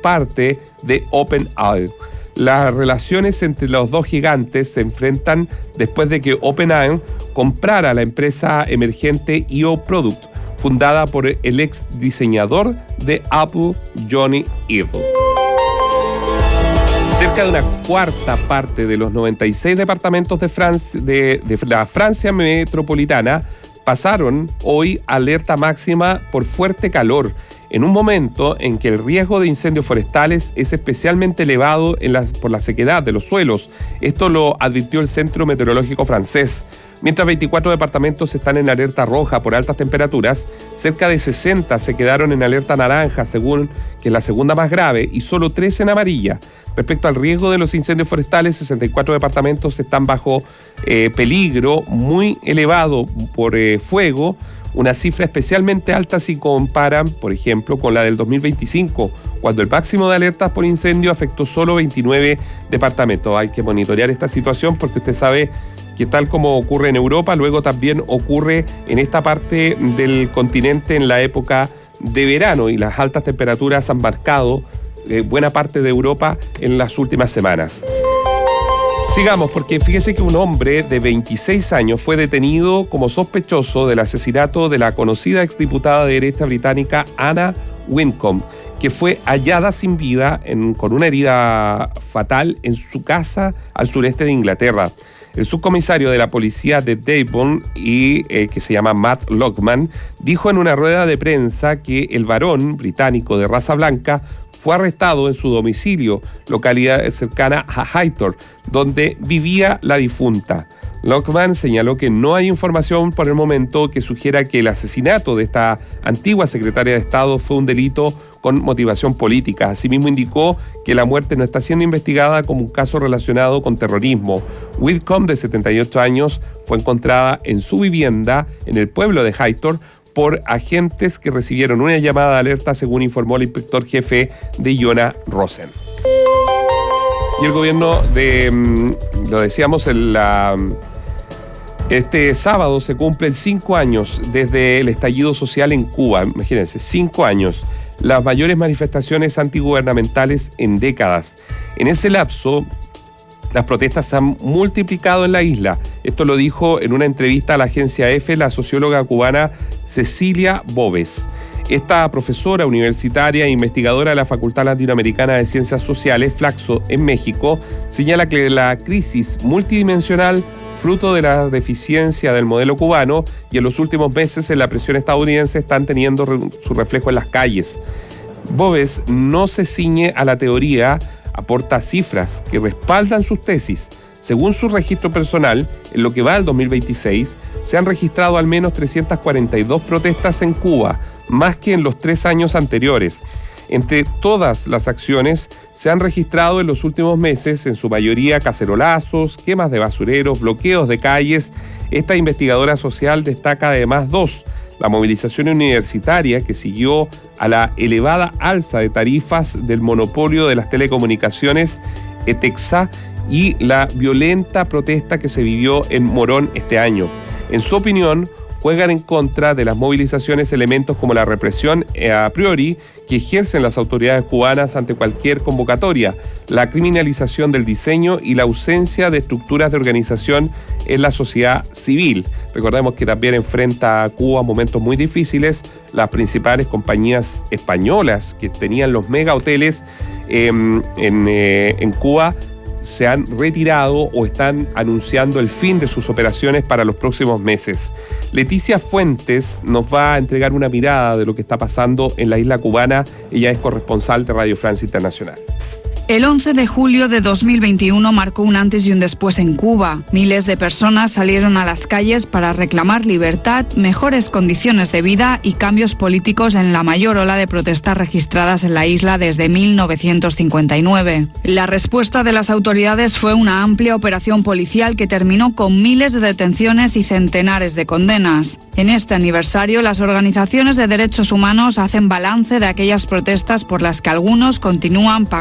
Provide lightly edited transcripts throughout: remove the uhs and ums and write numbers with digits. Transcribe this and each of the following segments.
parte de OpenAI. Las relaciones entre los dos gigantes se enfrentan después de que OpenAI comprara la empresa emergente IO Product, fundada por el ex diseñador de Apple, Johnny Ive. Cerca de una cuarta parte de los 96 departamentos de la Francia metropolitana pasaron hoy alerta máxima por fuerte calor, en un momento en que el riesgo de incendios forestales es especialmente elevado por la sequedad de los suelos. Esto lo advirtió el Centro Meteorológico francés. Mientras 24 departamentos están en alerta roja por altas temperaturas, cerca de 60 se quedaron en alerta naranja, según que es la segunda más grave, y solo 13 en amarilla. Respecto al riesgo de los incendios forestales, 64 departamentos están bajo peligro muy elevado por fuego, una cifra especialmente alta si comparan, por ejemplo, con la del 2025, cuando el máximo de alertas por incendio afectó solo 29 departamentos. Hay que monitorear esta situación porque usted sabe que tal como ocurre en Europa, luego también ocurre en esta parte del continente en la época de verano, y las altas temperaturas han marcado buena parte de Europa en las últimas semanas. Sigamos, porque fíjese que un hombre de 26 años fue detenido como sospechoso del asesinato de la conocida exdiputada de derecha británica Anna Widdecombe, que fue hallada sin vida con una herida fatal en su casa al sureste de Inglaterra. El subcomisario de la policía de Devon, que se llama Matt Lockman, dijo en una rueda de prensa que el varón británico de raza blanca fue arrestado en su domicilio, localidad cercana a Highton, donde vivía la difunta. Lockman señaló que no hay información por el momento que sugiera que el asesinato de esta antigua secretaria de Estado fue un delito con motivación política. Asimismo, indicó que la muerte no está siendo investigada como un caso relacionado con terrorismo. Widdecombe, de 78 años, fue encontrada en su vivienda en el pueblo de Highton por agentes que recibieron una llamada de alerta, según informó el inspector jefe de Iona Rosen. Y el gobierno lo decíamos, este sábado se cumplen 5 años desde el estallido social en Cuba. Imagínense, 5 años. Las mayores manifestaciones antigubernamentales en décadas. En ese lapso, las protestas se han multiplicado en la isla. Esto lo dijo en una entrevista a la agencia EFE la socióloga cubana Cecilia Boves. Esta profesora universitaria e investigadora de la Facultad Latinoamericana de Ciencias Sociales, Flaxo, en México, señala que la crisis multidimensional, fruto de la deficiencia del modelo cubano, y en los últimos meses en la presión estadounidense, están teniendo su reflejo en las calles. Boves no se ciñe a la teoría, aporta cifras que respaldan sus tesis. Según su registro personal, en lo que va del 2026, se han registrado al menos 342 protestas en Cuba, más que en los 3 años anteriores. Entre todas las acciones se han registrado en los últimos meses, en su mayoría cacerolazos, quemas de basureros, bloqueos de calles. Esta investigadora social destaca además 2: la movilización universitaria, que siguió a la elevada alza de tarifas del monopolio de las telecomunicaciones ETEXA, y la violenta protesta que se vivió en Morón este año. En su opinión, juegan en contra de las movilizaciones elementos como la represión a priori que ejercen las autoridades cubanas ante cualquier convocatoria, la criminalización del diseño y la ausencia de estructuras de organización en la sociedad civil. Recordemos que también enfrenta a Cuba momentos muy difíciles. Las principales compañías españolas que tenían los mega hoteles en Cuba se han retirado o están anunciando el fin de sus operaciones para los próximos meses. Leticia Fuentes nos va a entregar una mirada de lo que está pasando en la isla cubana. Ella es corresponsal de Radio France Internacional. El 11 de julio de 2021 marcó un antes y un después en Cuba. Miles de personas salieron a las calles para reclamar libertad, mejores condiciones de vida y cambios políticos en la mayor ola de protestas registradas en la isla desde 1959. La respuesta de las autoridades fue una amplia operación policial que terminó con miles de detenciones y centenares de condenas. En este aniversario, las organizaciones de derechos humanos hacen balance de aquellas protestas por las que algunos continúan pagando una pena.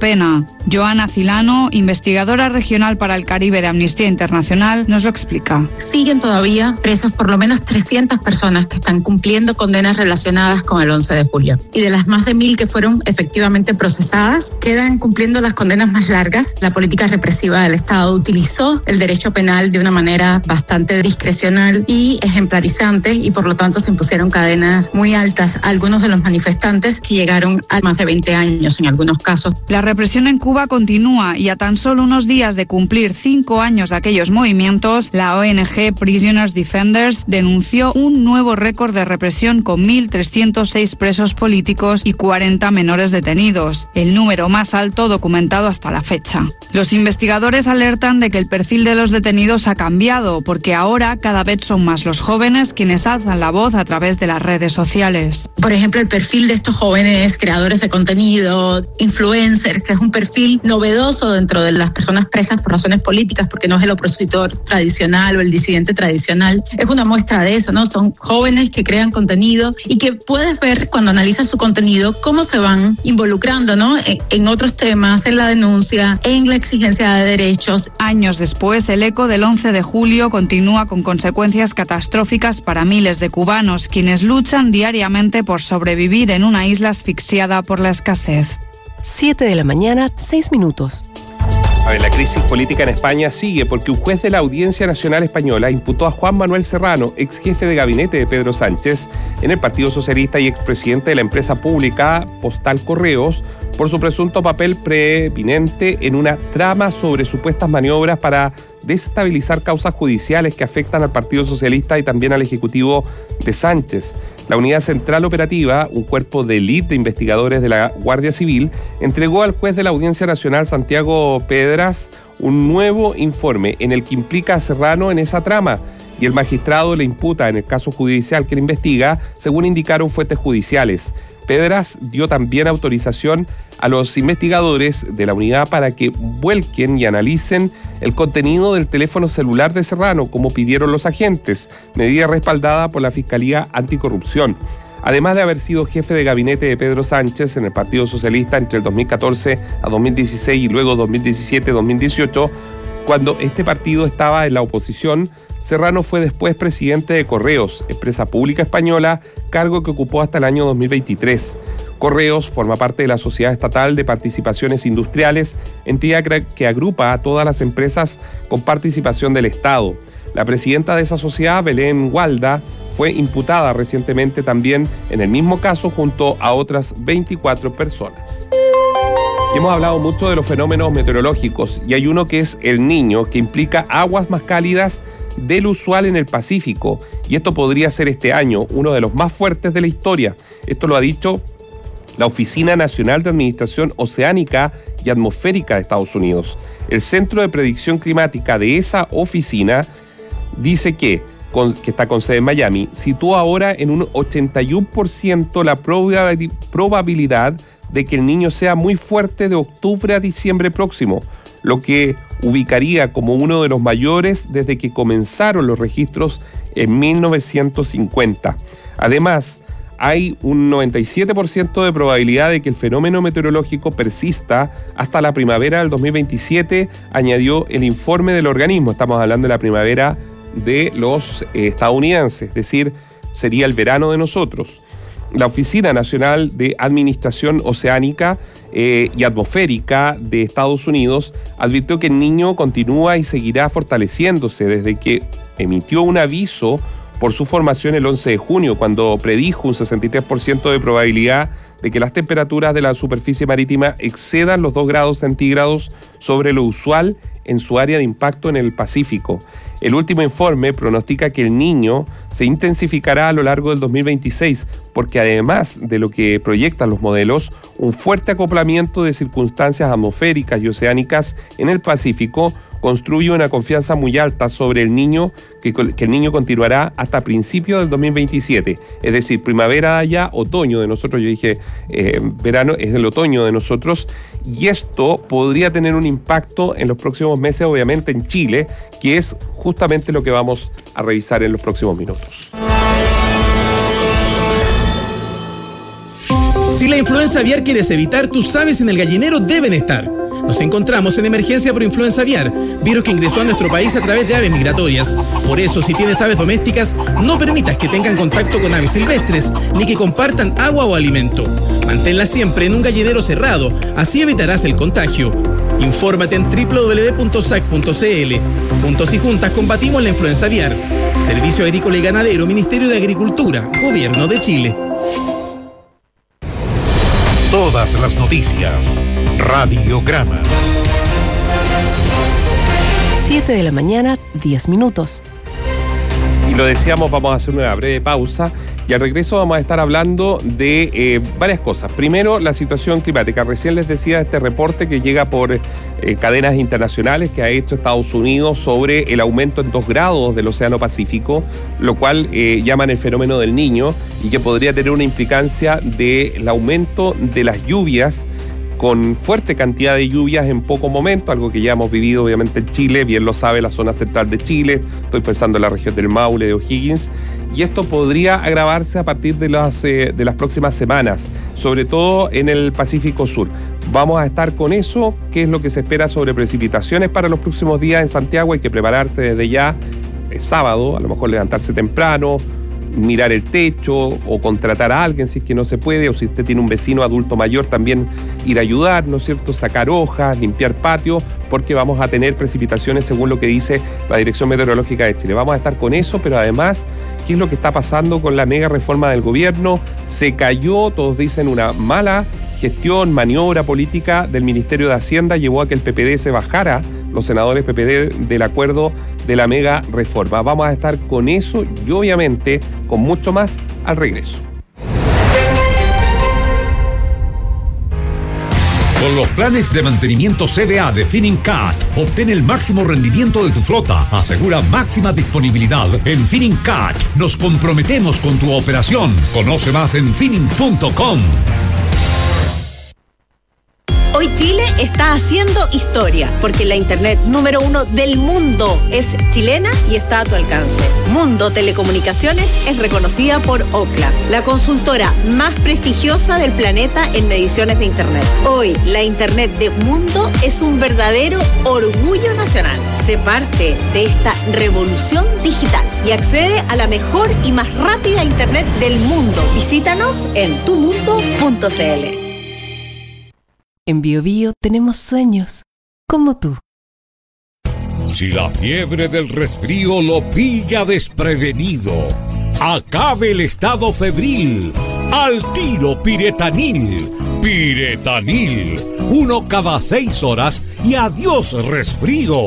pena. Joana Cilano, investigadora regional para el Caribe de Amnistía Internacional, nos lo explica. Siguen todavía presas por lo menos 300 personas que están cumpliendo condenas relacionadas con el 11 de julio. Y de las más de 1.000 que fueron efectivamente procesadas, quedan cumpliendo las condenas más largas. La política represiva del Estado utilizó el derecho penal de una manera bastante discrecional y ejemplarizante, y por lo tanto se impusieron cadenas muy altas a algunos de los manifestantes que llegaron a más de 20 años en algunos casos. La represión en Cuba continúa y a tan solo unos días de cumplir 5 años de aquellos movimientos, la ONG Prisoners Defenders denunció un nuevo récord de represión con 1.306 presos políticos y 40 menores detenidos, el número más alto documentado hasta la fecha. Los investigadores alertan de que el perfil de los detenidos ha cambiado, porque ahora cada vez son más los jóvenes quienes alzan la voz a través de las redes sociales. Por ejemplo, el perfil de estos jóvenes creadores de contenido, influencers, que es un perfil novedoso dentro de las personas presas por razones políticas, porque no es el opositor tradicional o el disidente tradicional. Es una muestra de eso, ¿no? Son jóvenes que crean contenido y que puedes ver cuando analizas su contenido cómo se van involucrando, ¿no? En otros temas, en la denuncia, en la exigencia de derechos. Años después, el eco del 11 de julio continúa con consecuencias catastróficas para miles de cubanos, quienes luchan diariamente por sobrevivir en una isla asfixiada por la escasez. 7 de la mañana, 6 minutos. A ver, la crisis política en España sigue porque un juez de la Audiencia Nacional Española imputó a Juan Manuel Serrano, ex jefe de gabinete de Pedro Sánchez, en el Partido Socialista y expresidente de la empresa pública Postal Correos, por su presunto papel preeminente en una trama sobre supuestas maniobras para desestabilizar causas judiciales que afectan al Partido Socialista y también al Ejecutivo de Sánchez. La Unidad Central Operativa, un cuerpo de élite de investigadores de la Guardia Civil, entregó al juez de la Audiencia Nacional, Santiago Pedras, un nuevo informe en el que implica a Serrano en esa trama, y el magistrado le imputa en el caso judicial que le investiga, según indicaron fuentes judiciales. Pedras dio también autorización a los investigadores de la unidad para que vuelquen y analicen el contenido del teléfono celular de Serrano, como pidieron los agentes, medida respaldada por la Fiscalía Anticorrupción. Además de haber sido jefe de gabinete de Pedro Sánchez en el Partido Socialista entre el 2014 a 2016 y luego 2017-2018, cuando este partido estaba en la oposición, Serrano fue después presidente de Correos, empresa pública española, cargo que ocupó hasta el año 2023. Correos forma parte de la Sociedad Estatal de Participaciones Industriales, entidad que agrupa a todas las empresas con participación del Estado. La presidenta de esa sociedad, Belén Gualda, fue imputada recientemente también en el mismo caso junto a otras 24 personas. Y hemos hablado mucho de los fenómenos meteorológicos y hay uno que es El Niño, que implica aguas más cálidas del usual en el Pacífico, y esto podría ser este año uno de los más fuertes de la historia. Esto lo ha dicho la Oficina Nacional de Administración Oceánica y Atmosférica de Estados Unidos. El Centro de Predicción Climática de esa oficina dice que está con sede en Miami, sitúa ahora en un 81% la probabilidad de que El Niño sea muy fuerte de octubre a diciembre próximo, lo que ubicaría como uno de los mayores desde que comenzaron los registros en 1950. Además, hay un 97% de probabilidad de que el fenómeno meteorológico persista hasta la primavera del 2027, añadió el informe del organismo. Estamos hablando de la primavera de los estadounidenses, es decir, sería el verano de nosotros. La Oficina Nacional de Administración Oceánica y Atmosférica de Estados Unidos advirtió que El Niño continúa y seguirá fortaleciéndose desde que emitió un aviso por su formación el 11 de junio, cuando predijo un 63% de probabilidad de que las temperaturas de la superficie marítima excedan los 2 grados centígrados sobre lo usual en su área de impacto en el Pacífico. El último informe pronostica que El Niño se intensificará a lo largo del 2026, porque además de lo que proyectan los modelos, un fuerte acoplamiento de circunstancias atmosféricas y oceánicas en el Pacífico construye una confianza muy alta sobre El Niño, que El Niño continuará hasta principios del 2027. Es decir, primavera allá, otoño de nosotros. Yo dije verano, es el otoño de nosotros. Y esto podría tener un impacto en los próximos meses, obviamente en Chile, que es justamente lo que vamos a revisar en los próximos minutos. Si la influenza aviar quieres evitar, tus aves en el gallinero deben estar. Nos encontramos en emergencia por influenza aviar, virus que ingresó a nuestro país a través de aves migratorias. Por eso, si tienes aves domésticas, no permitas que tengan contacto con aves silvestres, ni que compartan agua o alimento. Manténlas siempre en un gallinero cerrado, así evitarás el contagio. Infórmate en www.sac.cl. Juntos y juntas combatimos la influenza aviar. Servicio Agrícola y Ganadero, Ministerio de Agricultura, Gobierno de Chile. Todas las noticias. Radiograma. 7 de la mañana, 10 minutos. Y lo decíamos, vamos a hacer una breve pausa y al regreso vamos a estar hablando de varias cosas. Primero, la situación climática. Recién les decía este reporte que llega por cadenas internacionales que ha hecho Estados Unidos sobre el aumento en 2 grados del Océano Pacífico, lo cual llaman el fenómeno del Niño y que podría tener una implicancia del aumento de las lluvias, con fuerte cantidad de lluvias en poco momento, algo que ya hemos vivido obviamente en Chile, bien lo sabe la zona central de Chile, estoy pensando en la región del Maule, de O'Higgins, y esto podría agravarse a partir de las próximas semanas, sobre todo en el Pacífico Sur. Vamos a estar con eso, qué es lo que se espera sobre precipitaciones para los próximos días en Santiago, hay que prepararse desde ya, es sábado, a lo mejor levantarse temprano, mirar el techo o contratar a alguien si es que no se puede, o si usted tiene un vecino adulto mayor también ir a ayudar, ¿no es cierto?, sacar hojas, limpiar patio, porque vamos a tener precipitaciones según lo que dice la Dirección Meteorológica de Chile. Vamos a estar con eso, pero además, ¿qué es lo que está pasando con la mega reforma del gobierno? Se cayó, todos dicen, una mala gestión, maniobra política del Ministerio de Hacienda llevó a que el PPD se bajara, los senadores PPD, del acuerdo de la mega reforma. Vamos a estar con eso y obviamente con mucho más al regreso. Con los planes de mantenimiento CDA de Finincat, obtén el máximo rendimiento de tu flota. Asegura máxima disponibilidad. En Finincat nos comprometemos con tu operación. Conoce más en Finin.com. Hoy Chile está haciendo historia, porque la internet número 1 del mundo es chilena y está a tu alcance. Mundo Telecomunicaciones es reconocida por Ookla, la consultora más prestigiosa del planeta en mediciones de internet. Hoy, la internet de Mundo es un verdadero orgullo nacional. Sé parte de esta revolución digital y accede a la mejor y más rápida internet del mundo. Visítanos en tumundo.cl. En BioBio tenemos sueños, como tú. Si la fiebre del resfrío lo pilla desprevenido, acabe el estado febril. Al tiro Piretanil. Piretanil. 1 cada 6 horas y adiós resfrío.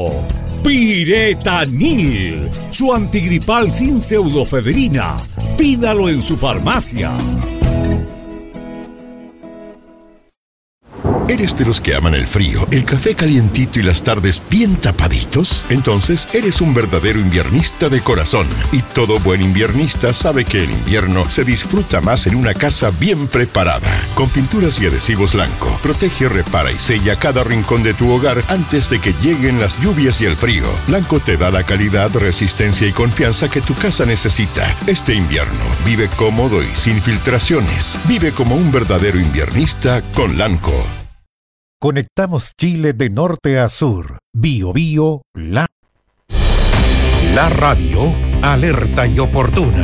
Piretanil. Su antigripal sin pseudofedrina. Pídalo en su farmacia. ¿Eres de los que aman el frío, el café calientito y las tardes bien tapaditos? Entonces eres un verdadero inviernista de corazón. Y todo buen inviernista sabe que el invierno se disfruta más en una casa bien preparada. Con pinturas y adhesivos Lanco, protege, repara y sella cada rincón de tu hogar antes de que lleguen las lluvias y el frío. Lanco te da la calidad, resistencia y confianza que tu casa necesita. Este invierno, vive cómodo y sin filtraciones. Vive como un verdadero inviernista con Lanco. Conectamos Chile de norte a sur. BioBio, la radio alerta y oportuna.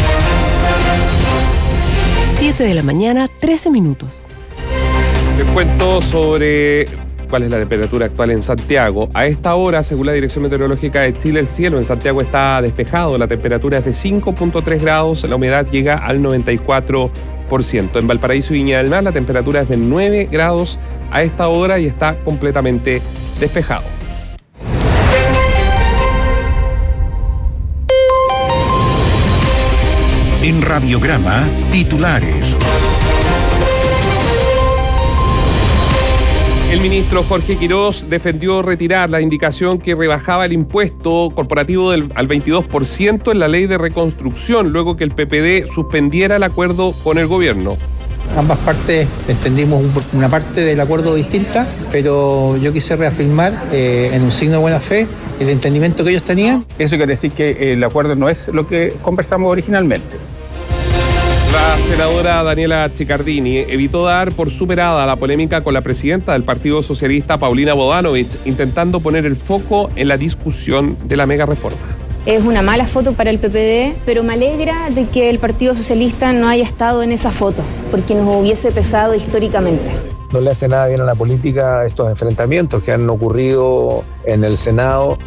7 de la mañana, 13 minutos. Les cuento sobre cuál es la temperatura actual en Santiago. A esta hora, según la Dirección Meteorológica de Chile, el cielo en Santiago está despejado. La temperatura es de 5.3 grados, la humedad llega al 94%. En Valparaíso y Viña del Mar la temperatura es de 9 grados a esta hora y está completamente despejado. En Radiograma, titulares. El ministro Jorge Quirós defendió retirar la indicación que rebajaba el impuesto corporativo al 22% en la ley de reconstrucción, luego que el PPD suspendiera el acuerdo con el gobierno. Ambas partes entendimos una parte del acuerdo distinta, pero yo quise reafirmar en un signo de buena fe el entendimiento que ellos tenían. Eso quiere decir que el acuerdo no es lo que conversamos originalmente. La senadora Daniela Chiccardini evitó dar por superada la polémica con la presidenta del Partido Socialista, Paulina Bodanovich, intentando poner el foco en la discusión de la mega reforma. Es una mala foto para el PPD, pero me alegra de que el Partido Socialista no haya estado en esa foto, porque nos hubiese pesado históricamente. No le hace nada bien a la política estos enfrentamientos que han ocurrido en el Senado.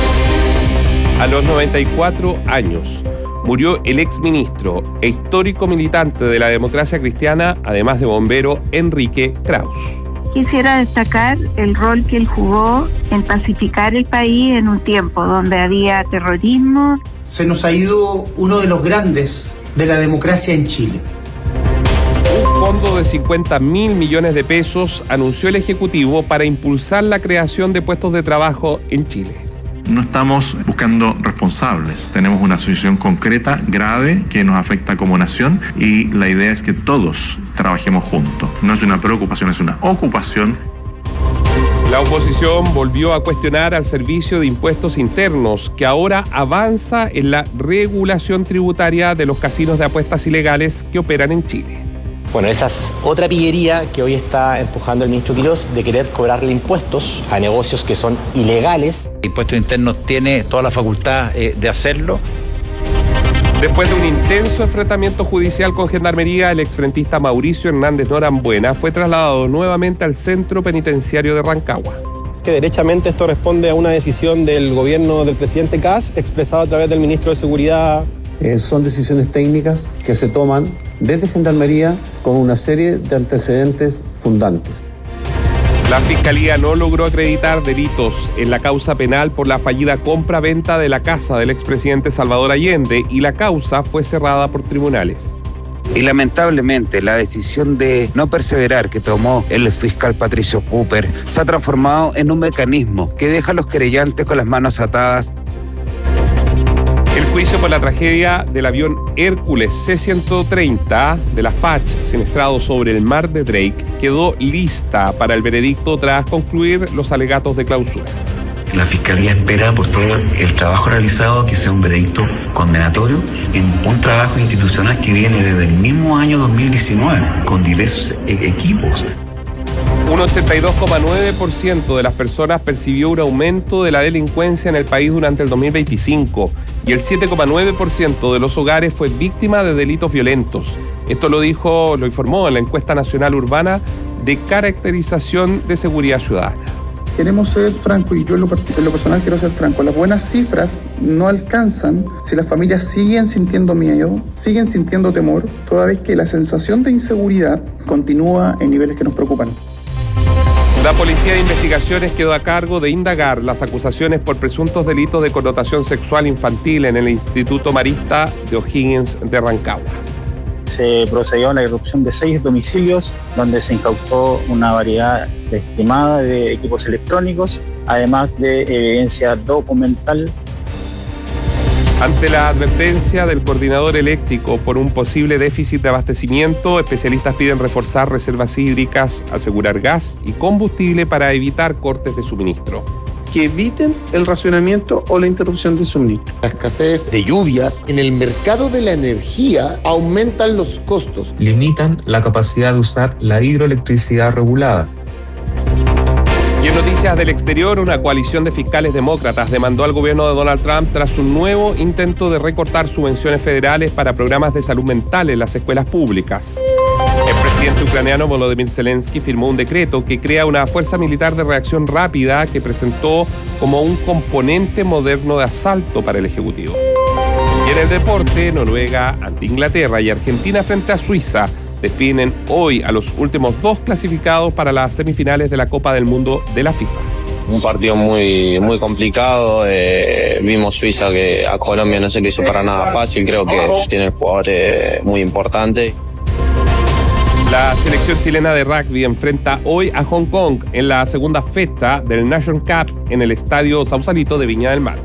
A los 94 años murió el exministro e histórico militante de la democracia cristiana, además de bombero, Enrique Kraus. Quisiera destacar el rol que él jugó en pacificar el país en un tiempo donde había terrorismo. Se nos ha ido uno de los grandes de la democracia en Chile. Un fondo de 50.000 millones de pesos anunció el Ejecutivo para impulsar la creación de puestos de trabajo en Chile. No estamos buscando responsables, tenemos una situación concreta, grave, que nos afecta como nación y la idea es que todos trabajemos juntos. No es una preocupación, es una ocupación. La oposición volvió a cuestionar al Servicio de Impuestos Internos, que ahora avanza en la regulación tributaria de los casinos de apuestas ilegales que operan en Chile. Bueno, esa es otra pillería que hoy está empujando el ministro Quirós, de querer cobrarle impuestos a negocios que son ilegales. Impuestos Internos tiene toda la facultad de hacerlo. Después de un intenso enfrentamiento judicial con Gendarmería, el exfrentista Mauricio Hernández Norambuena fue trasladado nuevamente al centro penitenciario de Rancagua. Que derechamente esto responde a una decisión del gobierno del presidente Kast, expresada a través del ministro de Seguridad. Son decisiones técnicas que se toman desde Gendarmería con una serie de antecedentes fundantes. La Fiscalía no logró acreditar delitos en la causa penal por la fallida compra-venta de la casa del expresidente Salvador Allende y la causa fue cerrada por tribunales. Y lamentablemente la decisión de no perseverar que tomó el fiscal Patricio Cooper se ha transformado en un mecanismo que deja a los querellantes con las manos atadas. El juicio por la tragedia del avión Hércules C-130 de la FACH, siniestrado sobre el mar de Drake, quedó lista para el veredicto tras concluir los alegatos de clausura. La Fiscalía espera por todo el trabajo realizado que sea un veredicto condenatorio en un trabajo institucional que viene desde el mismo año 2019, con diversos equipos. Un 82,9% de las personas percibió un aumento de la delincuencia en el país durante el 2025 y el 7,9% de los hogares fue víctima de delitos violentos. Esto lo informó en la encuesta nacional urbana de caracterización de seguridad ciudadana. Queremos ser francos y yo en lo personal quiero ser franco. Las buenas cifras no alcanzan si las familias siguen sintiendo miedo, siguen sintiendo temor, toda vez que la sensación de inseguridad continúa en niveles que nos preocupan. La Policía de Investigaciones quedó a cargo de indagar las acusaciones por presuntos delitos de connotación sexual infantil en el Instituto Marista de O'Higgins de Rancagua. Se procedió a la irrupción de 6 domicilios, donde se incautó una variedad estimada de equipos electrónicos, además de evidencia documental. Ante la advertencia del coordinador eléctrico por un posible déficit de abastecimiento, especialistas piden reforzar reservas hídricas, asegurar gas y combustible para evitar cortes de suministro. Que eviten el racionamiento o la interrupción de suministro. La escasez de lluvias en el mercado de la energía aumentan los costos. Limitan la capacidad de usar la hidroelectricidad regulada. Y en noticias del exterior, una coalición de fiscales demócratas demandó al gobierno de Donald Trump tras un nuevo intento de recortar subvenciones federales para programas de salud mental en las escuelas públicas. El presidente ucraniano Volodymyr Zelensky firmó un decreto que crea una fuerza militar de reacción rápida que presentó como un componente moderno de asalto para el Ejecutivo. Y en el deporte, Noruega ante Inglaterra y Argentina frente a Suiza definen hoy a los últimos 2 clasificados para las semifinales de la Copa del Mundo de la FIFA. Un partido muy complicado. Vimos Suiza que a Colombia no se le hizo para nada fácil. Creo que tiene jugadores muy importantes. La selección chilena de rugby enfrenta hoy a Hong Kong en la segunda fecha del Nation Cup en el Estadio Sausalito de Viña del Mar.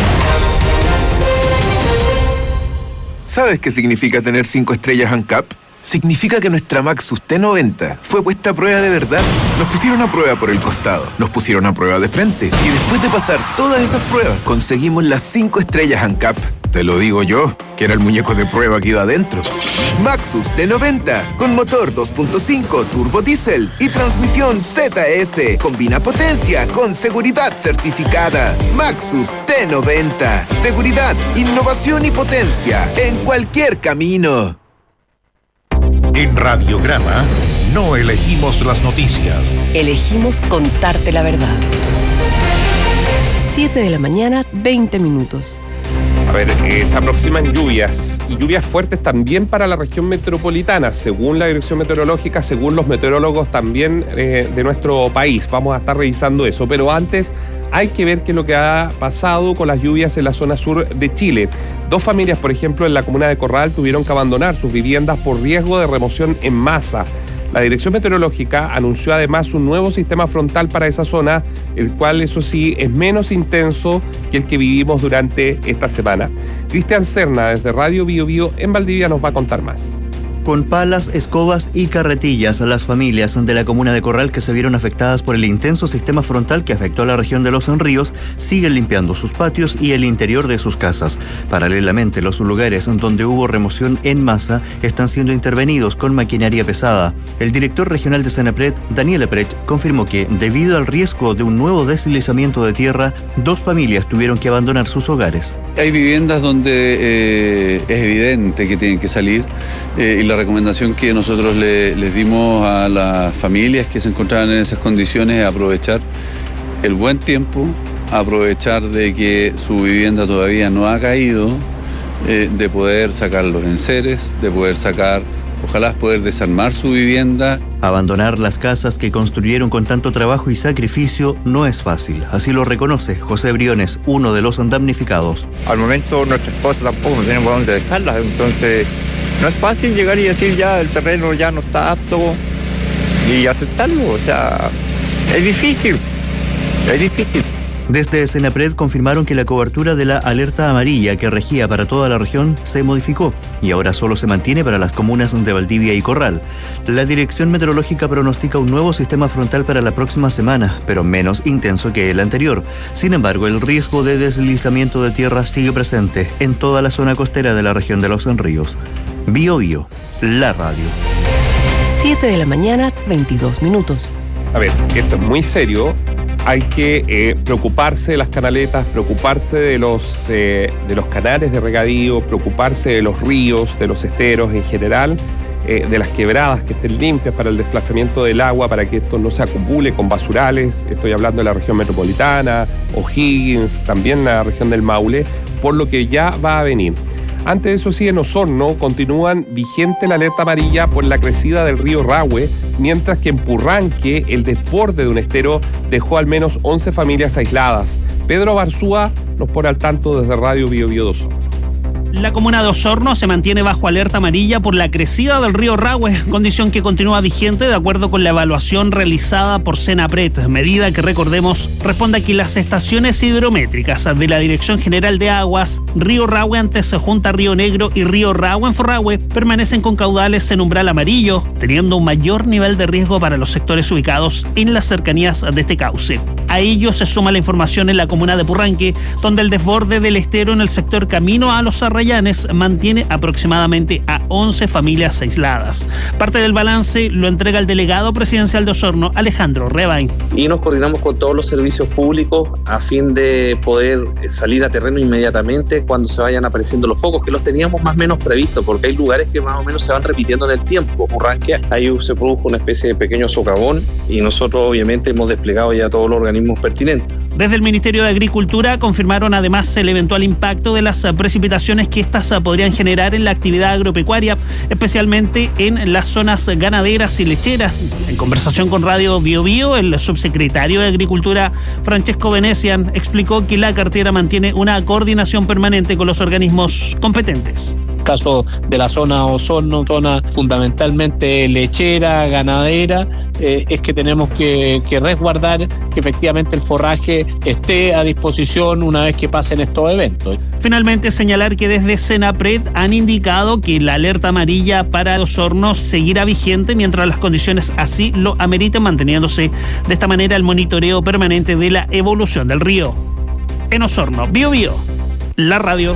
¿Sabes qué significa tener 5 estrellas ANCAP? significa que nuestra Maxus T90 fue puesta a prueba de verdad. Nos pusieron a prueba por el costado, nos pusieron a prueba de frente y después de pasar todas esas pruebas conseguimos las 5 estrellas ANCAP. Te lo digo yo, que era el muñeco de prueba que iba adentro. Maxus T90 con motor 2.5 turbo diésel y transmisión ZF. Combina potencia con seguridad certificada. Maxus T90. Seguridad, innovación y potencia en cualquier camino. En Radiograma no elegimos las noticias. Elegimos contarte la verdad. 7 de la mañana, 20 minutos. A ver, se aproximan lluvias y lluvias fuertes también para la región metropolitana, según la Dirección Meteorológica, según los meteorólogos también de nuestro país. Vamos a estar revisando eso, pero antes hay que ver qué es lo que ha pasado con las lluvias en la zona sur de Chile. 2 familias, por ejemplo, en la comuna de Corral tuvieron que abandonar sus viviendas por riesgo de remoción en masa. La Dirección Meteorológica anunció además un nuevo sistema frontal para esa zona, el cual, eso sí, es menos intenso que el que vivimos durante esta semana. Cristian Serna, desde Radio Bio Bio en Valdivia, nos va a contar más. Con palas, escobas y carretillas, las familias de la comuna de Corral que se vieron afectadas por el intenso sistema frontal que afectó a la región de Los Ríos siguen limpiando sus patios y el interior de sus casas. Paralelamente, los lugares donde hubo remoción en masa están siendo intervenidos con maquinaria pesada. El director regional de Senapred, Daniel Eprecht, confirmó que, debido al riesgo de un nuevo deslizamiento de tierra, 2 familias tuvieron que abandonar sus hogares. Hay viviendas donde es evidente que tienen que salir y la recomendación que nosotros les dimos a las familias que se encontraban en esas condiciones es aprovechar el buen tiempo, aprovechar de que su vivienda todavía no ha caído, de poder sacar los enseres, de poder sacar, ojalá poder desarmar su vivienda. Abandonar las casas que construyeron con tanto trabajo y sacrificio no es fácil, así lo reconoce José Briones, uno de los damnificados. Al momento nuestras cosas tampoco no tenemos dónde dejarlas, entonces no es fácil llegar y decir ya el terreno ya no está apto y aceptarlo, o sea, es difícil. Desde Senapred confirmaron que la cobertura de la alerta amarilla que regía para toda la región se modificó y ahora solo se mantiene para las comunas de Valdivia y Corral. La Dirección Meteorológica pronostica un nuevo sistema frontal para la próxima semana, pero menos intenso que el anterior. Sin embargo, el riesgo de deslizamiento de tierra sigue presente en toda la zona costera de la región de Los Ríos. Bio Bio, la radio. 7 de la mañana, 22 minutos. A ver, esto es muy serio. Hay que preocuparse de las canaletas, preocuparse de los canales de regadío, preocuparse de los ríos, de los esteros en general, de las quebradas que estén limpias para el desplazamiento del agua, para que esto no se acumule con basurales. Estoy hablando de la región metropolitana, O'Higgins, también la región del Maule, por lo que ya va a venir. Antes de eso, sí, en Osorno continúan vigente la alerta amarilla por la crecida del río Rahue, mientras que en Purranque el desborde de un estero dejó al menos 11 familias aisladas. Pedro Barzúa nos pone al tanto desde Radio Bio Bio de Osorno. La comuna de Osorno se mantiene bajo alerta amarilla por la crecida del río Rahue, condición que continúa vigente de acuerdo con la evaluación realizada por Senapred, medida que, recordemos, responde a que las estaciones hidrométricas de la Dirección General de Aguas, Río Rahue antes Junta Río Negro y Río Rahue en Forrahue permanecen con caudales en umbral amarillo, teniendo un mayor nivel de riesgo para los sectores ubicados en las cercanías de este cauce. A ello se suma la información en la comuna de Purranque, donde el desborde del estero en el sector camino a los Arrayanes mantiene aproximadamente a 11 familias aisladas. Parte del balance lo entrega el delegado presidencial de Osorno, Alejandro Rebain. Y nos coordinamos con todos los servicios públicos a fin de poder salir a terreno inmediatamente cuando se vayan apareciendo los focos, que los teníamos más o menos previstos, porque hay lugares que más o menos se van repitiendo en el tiempo. Purranque, ahí se produjo una especie de pequeño socavón y nosotros obviamente hemos desplegado ya todos los organismos pertinentes. Desde el Ministerio de Agricultura confirmaron además el eventual impacto de las precipitaciones que estas podrían generar en la actividad agropecuaria, especialmente en las zonas ganaderas y lecheras. En conversación con Radio Bio Bio, el subsecretario de Agricultura, Francesco Venecian, explicó que la cartera mantiene una coordinación permanente con los organismos competentes. caso de la zona Osorno, zona fundamentalmente lechera, ganadera, es que tenemos que resguardar que efectivamente el forraje esté a disposición una vez que pasen estos eventos. Finalmente, señalar que desde Senapred han indicado que la alerta amarilla para Osorno seguirá vigente mientras las condiciones así lo ameriten, manteniéndose de esta manera el monitoreo permanente de la evolución del río. En Osorno, Bío Bío, la radio.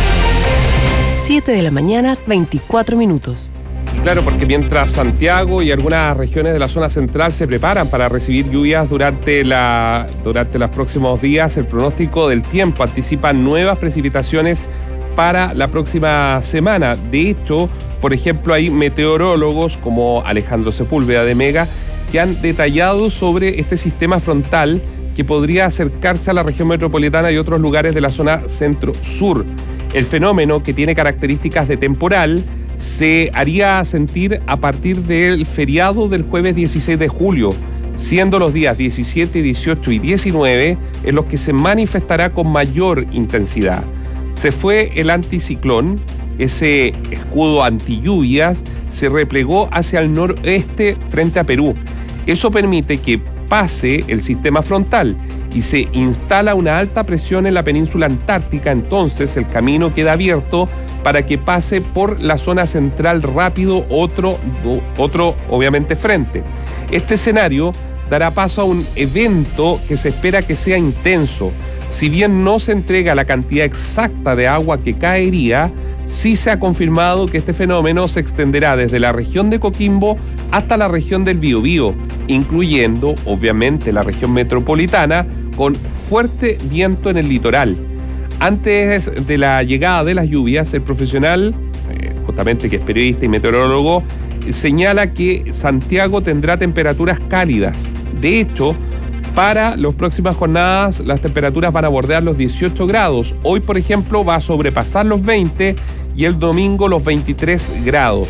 7 de la mañana, 24 minutos. Claro, porque mientras Santiago y algunas regiones de la zona central se preparan para recibir lluvias durante los próximos días, el pronóstico del tiempo anticipa nuevas precipitaciones para la próxima semana. De hecho, por ejemplo, hay meteorólogos como Alejandro Sepúlveda de Mega que han detallado sobre este sistema frontal que podría acercarse a la región metropolitana y otros lugares de la zona centro-sur. El fenómeno, que tiene características de temporal, se haría sentir a partir del feriado del jueves 16 de julio, siendo los días 17, 18 y 19 en los que se manifestará con mayor intensidad. Se fue el anticiclón, ese escudo antilluvias se replegó hacia el noroeste frente a Perú. Eso permite que pase el sistema frontal y se instala una alta presión en la península antártica, entonces el camino queda abierto para que pase por la zona central rápido otro obviamente frente. Este escenario dará paso a un evento que se espera que sea intenso. Si bien no se entrega la cantidad exacta de agua que caería, sí se ha confirmado que este fenómeno se extenderá desde la región de Coquimbo hasta la región del Biobío, incluyendo obviamente la región metropolitana, con fuerte viento en el litoral. Antes de la llegada de las lluvias, el profesional, justamente que es periodista y meteorólogo, señala que Santiago tendrá temperaturas cálidas. De hecho, para las próximas jornadas las temperaturas van a bordear los 18 grados. Hoy, por ejemplo, va a sobrepasar los 20 y el domingo los 23 grados.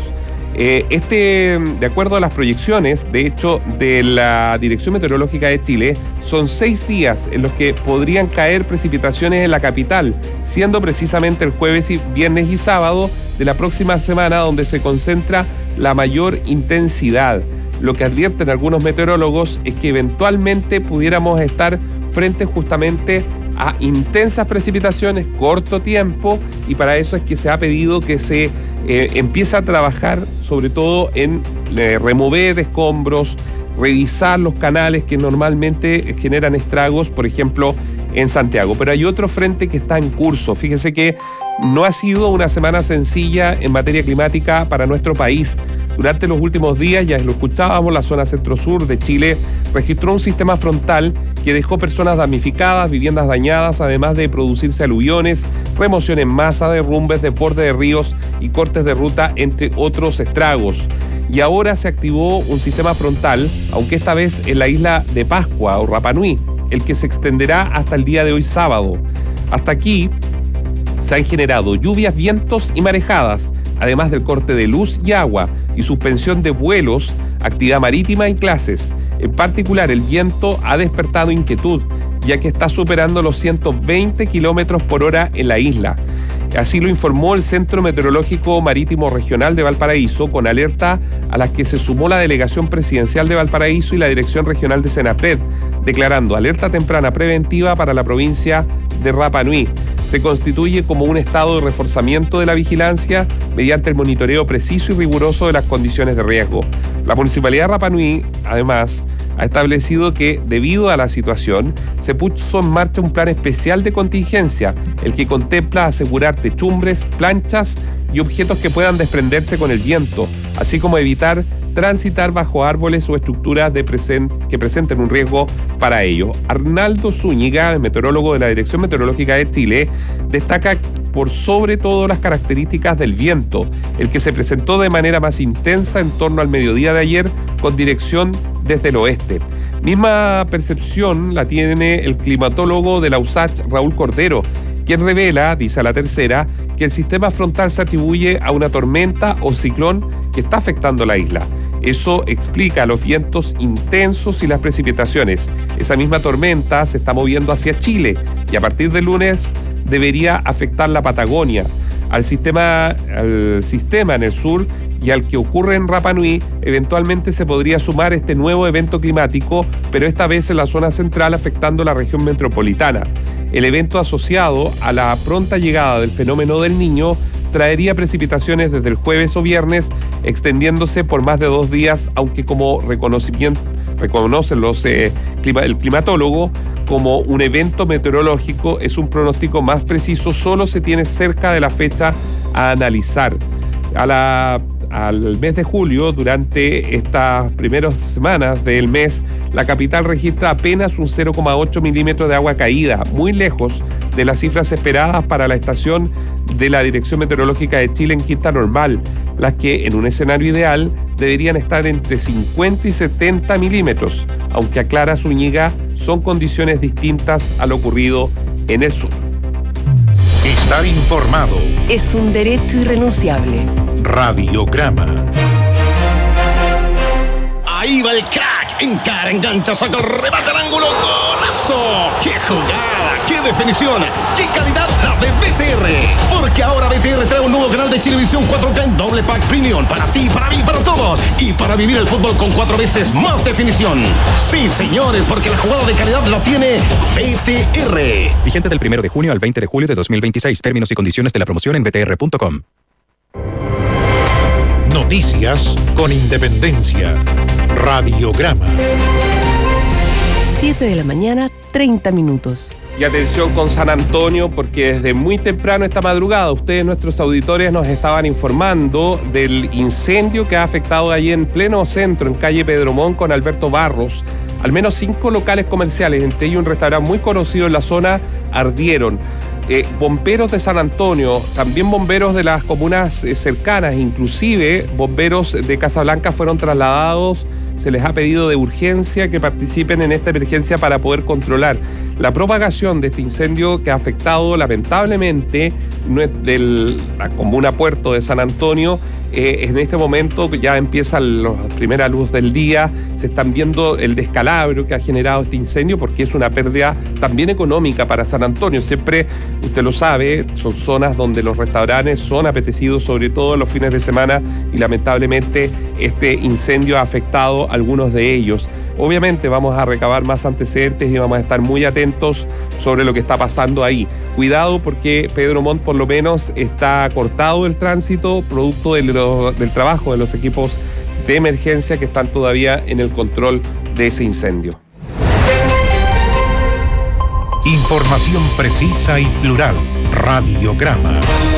De acuerdo a las proyecciones, de hecho, de la Dirección Meteorológica de Chile, son 6 días en los que podrían caer precipitaciones en la capital, siendo precisamente el jueves, viernes y sábado de la próxima semana donde se concentra la mayor intensidad. Lo que advierten algunos meteorólogos es que eventualmente pudiéramos estar frente justamente a intensas precipitaciones, corto tiempo, y para eso es que se ha pedido que se empiece a trabajar sobre todo en remover escombros, revisar los canales que normalmente generan estragos, por ejemplo, en Santiago. Pero hay otro frente que está en curso. Fíjese que no ha sido una semana sencilla en materia climática para nuestro país. Durante los últimos días, ya lo escuchábamos, la zona centro-sur de Chile registró un sistema frontal que dejó personas damnificadas, viviendas dañadas, además de producirse aluviones, remoción en masa, derrumbes, desborde de ríos y cortes de ruta, entre otros estragos. Y ahora se activó un sistema frontal, aunque esta vez en la isla de Pascua o Rapa Nui, el que se extenderá hasta el día de hoy sábado. Hasta aquí se han generado lluvias, vientos y marejadas, además del corte de luz y agua y suspensión de vuelos, actividad marítima y clases. En particular, el viento ha despertado inquietud, ya que está superando los 120 kilómetros por hora en la isla. Así lo informó el Centro Meteorológico Marítimo Regional de Valparaíso, con alerta a las que se sumó la Delegación Presidencial de Valparaíso y la Dirección Regional de Senapred, declarando alerta temprana preventiva para la provincia de Rapa Nui. Se constituye como un estado de reforzamiento de la vigilancia mediante el monitoreo preciso y riguroso de las condiciones de riesgo. La Municipalidad de Rapa Nui, además, ha establecido que, debido a la situación, se puso en marcha un plan especial de contingencia, el que contempla asegurar techumbres, planchas y objetos que puedan desprenderse con el viento, así como evitar transitar bajo árboles o estructuras que presenten un riesgo para ello. Arnaldo Zúñiga, meteorólogo de la Dirección Meteorológica de Chile, destaca por sobre todo las características del viento, el que se presentó de manera más intensa en torno al mediodía de ayer con dirección desde el oeste. Misma percepción la tiene el climatólogo de la USACH, Raúl Cordero, quien revela, dice a La Tercera, que el sistema frontal se atribuye a una tormenta o ciclón que está afectando la isla. Eso explica los vientos intensos y las precipitaciones. Esa misma tormenta se está moviendo hacia Chile y a partir del lunes debería afectar la Patagonia. al sistema en el sur y al que ocurre en Rapa Nui, eventualmente se podría sumar este nuevo evento climático, pero esta vez en la zona central, afectando la región metropolitana. El evento asociado a la pronta llegada del fenómeno del Niño traería precipitaciones desde el jueves o viernes, extendiéndose por más de 2 días, aunque como reconocen el climatólogo, como un evento meteorológico es un pronóstico más preciso, solo se tiene cerca de la fecha a analizar. Al mes de julio, durante estas primeras semanas del mes, la capital registra apenas un 0,8 milímetros de agua caída, muy lejos de las cifras esperadas para la estación de la Dirección Meteorológica de Chile en Quinta Normal, las que en un escenario ideal deberían estar entre 50 y 70 milímetros, aunque aclara Zúñiga, son condiciones distintas a lo ocurrido en el sur. Estar informado es un derecho irrenunciable. Radiograma. Ahí va el crack, encara, engancha, saca el remate al ángulo, ¡golazo! ¡Qué jugada! ¡Qué definición! ¡Qué calidad la de BTR! Porque ahora BTR trae un nuevo canal de Chilevisión 4K en doble pack premium para ti, para mí, para todos, y para vivir el fútbol con 4 veces más definición. Sí, señores, porque la jugada de calidad la tiene BTR. Vigente del 1 de junio al 20 de julio de 2026. Términos y condiciones de la promoción en btr.com. Noticias con independencia. Radiograma. 7 de la mañana, 30 minutos. Y atención con San Antonio, porque desde muy temprano esta madrugada ustedes, nuestros auditores, nos estaban informando del incendio que ha afectado allí en pleno centro, en calle Pedro Montt con Alberto Barros. Al menos 5 locales comerciales, entre ellos un restaurante muy conocido en la zona, ardieron. Bomberos de San Antonio, también bomberos de las comunas cercanas, inclusive bomberos de Casablanca fueron trasladados. Se les ha pedido de urgencia que participen en esta emergencia para poder controlar la propagación de este incendio que ha afectado lamentablemente la comuna Puerto de San Antonio. En este momento ya empieza la primera luz del día, se están viendo el descalabro que ha generado este incendio, porque es una pérdida también económica para San Antonio. Siempre, usted lo sabe, son zonas donde los restaurantes son apetecidos, sobre todo los fines de semana, y lamentablemente este incendio ha afectado a algunos de ellos. Obviamente vamos a recabar más antecedentes y vamos a estar muy atentos sobre lo que está pasando ahí. Cuidado, porque Pedro Montt por lo menos está cortado el tránsito, producto del trabajo de los equipos de emergencia que están todavía en el control de ese incendio. Información precisa y plural. Radiograma.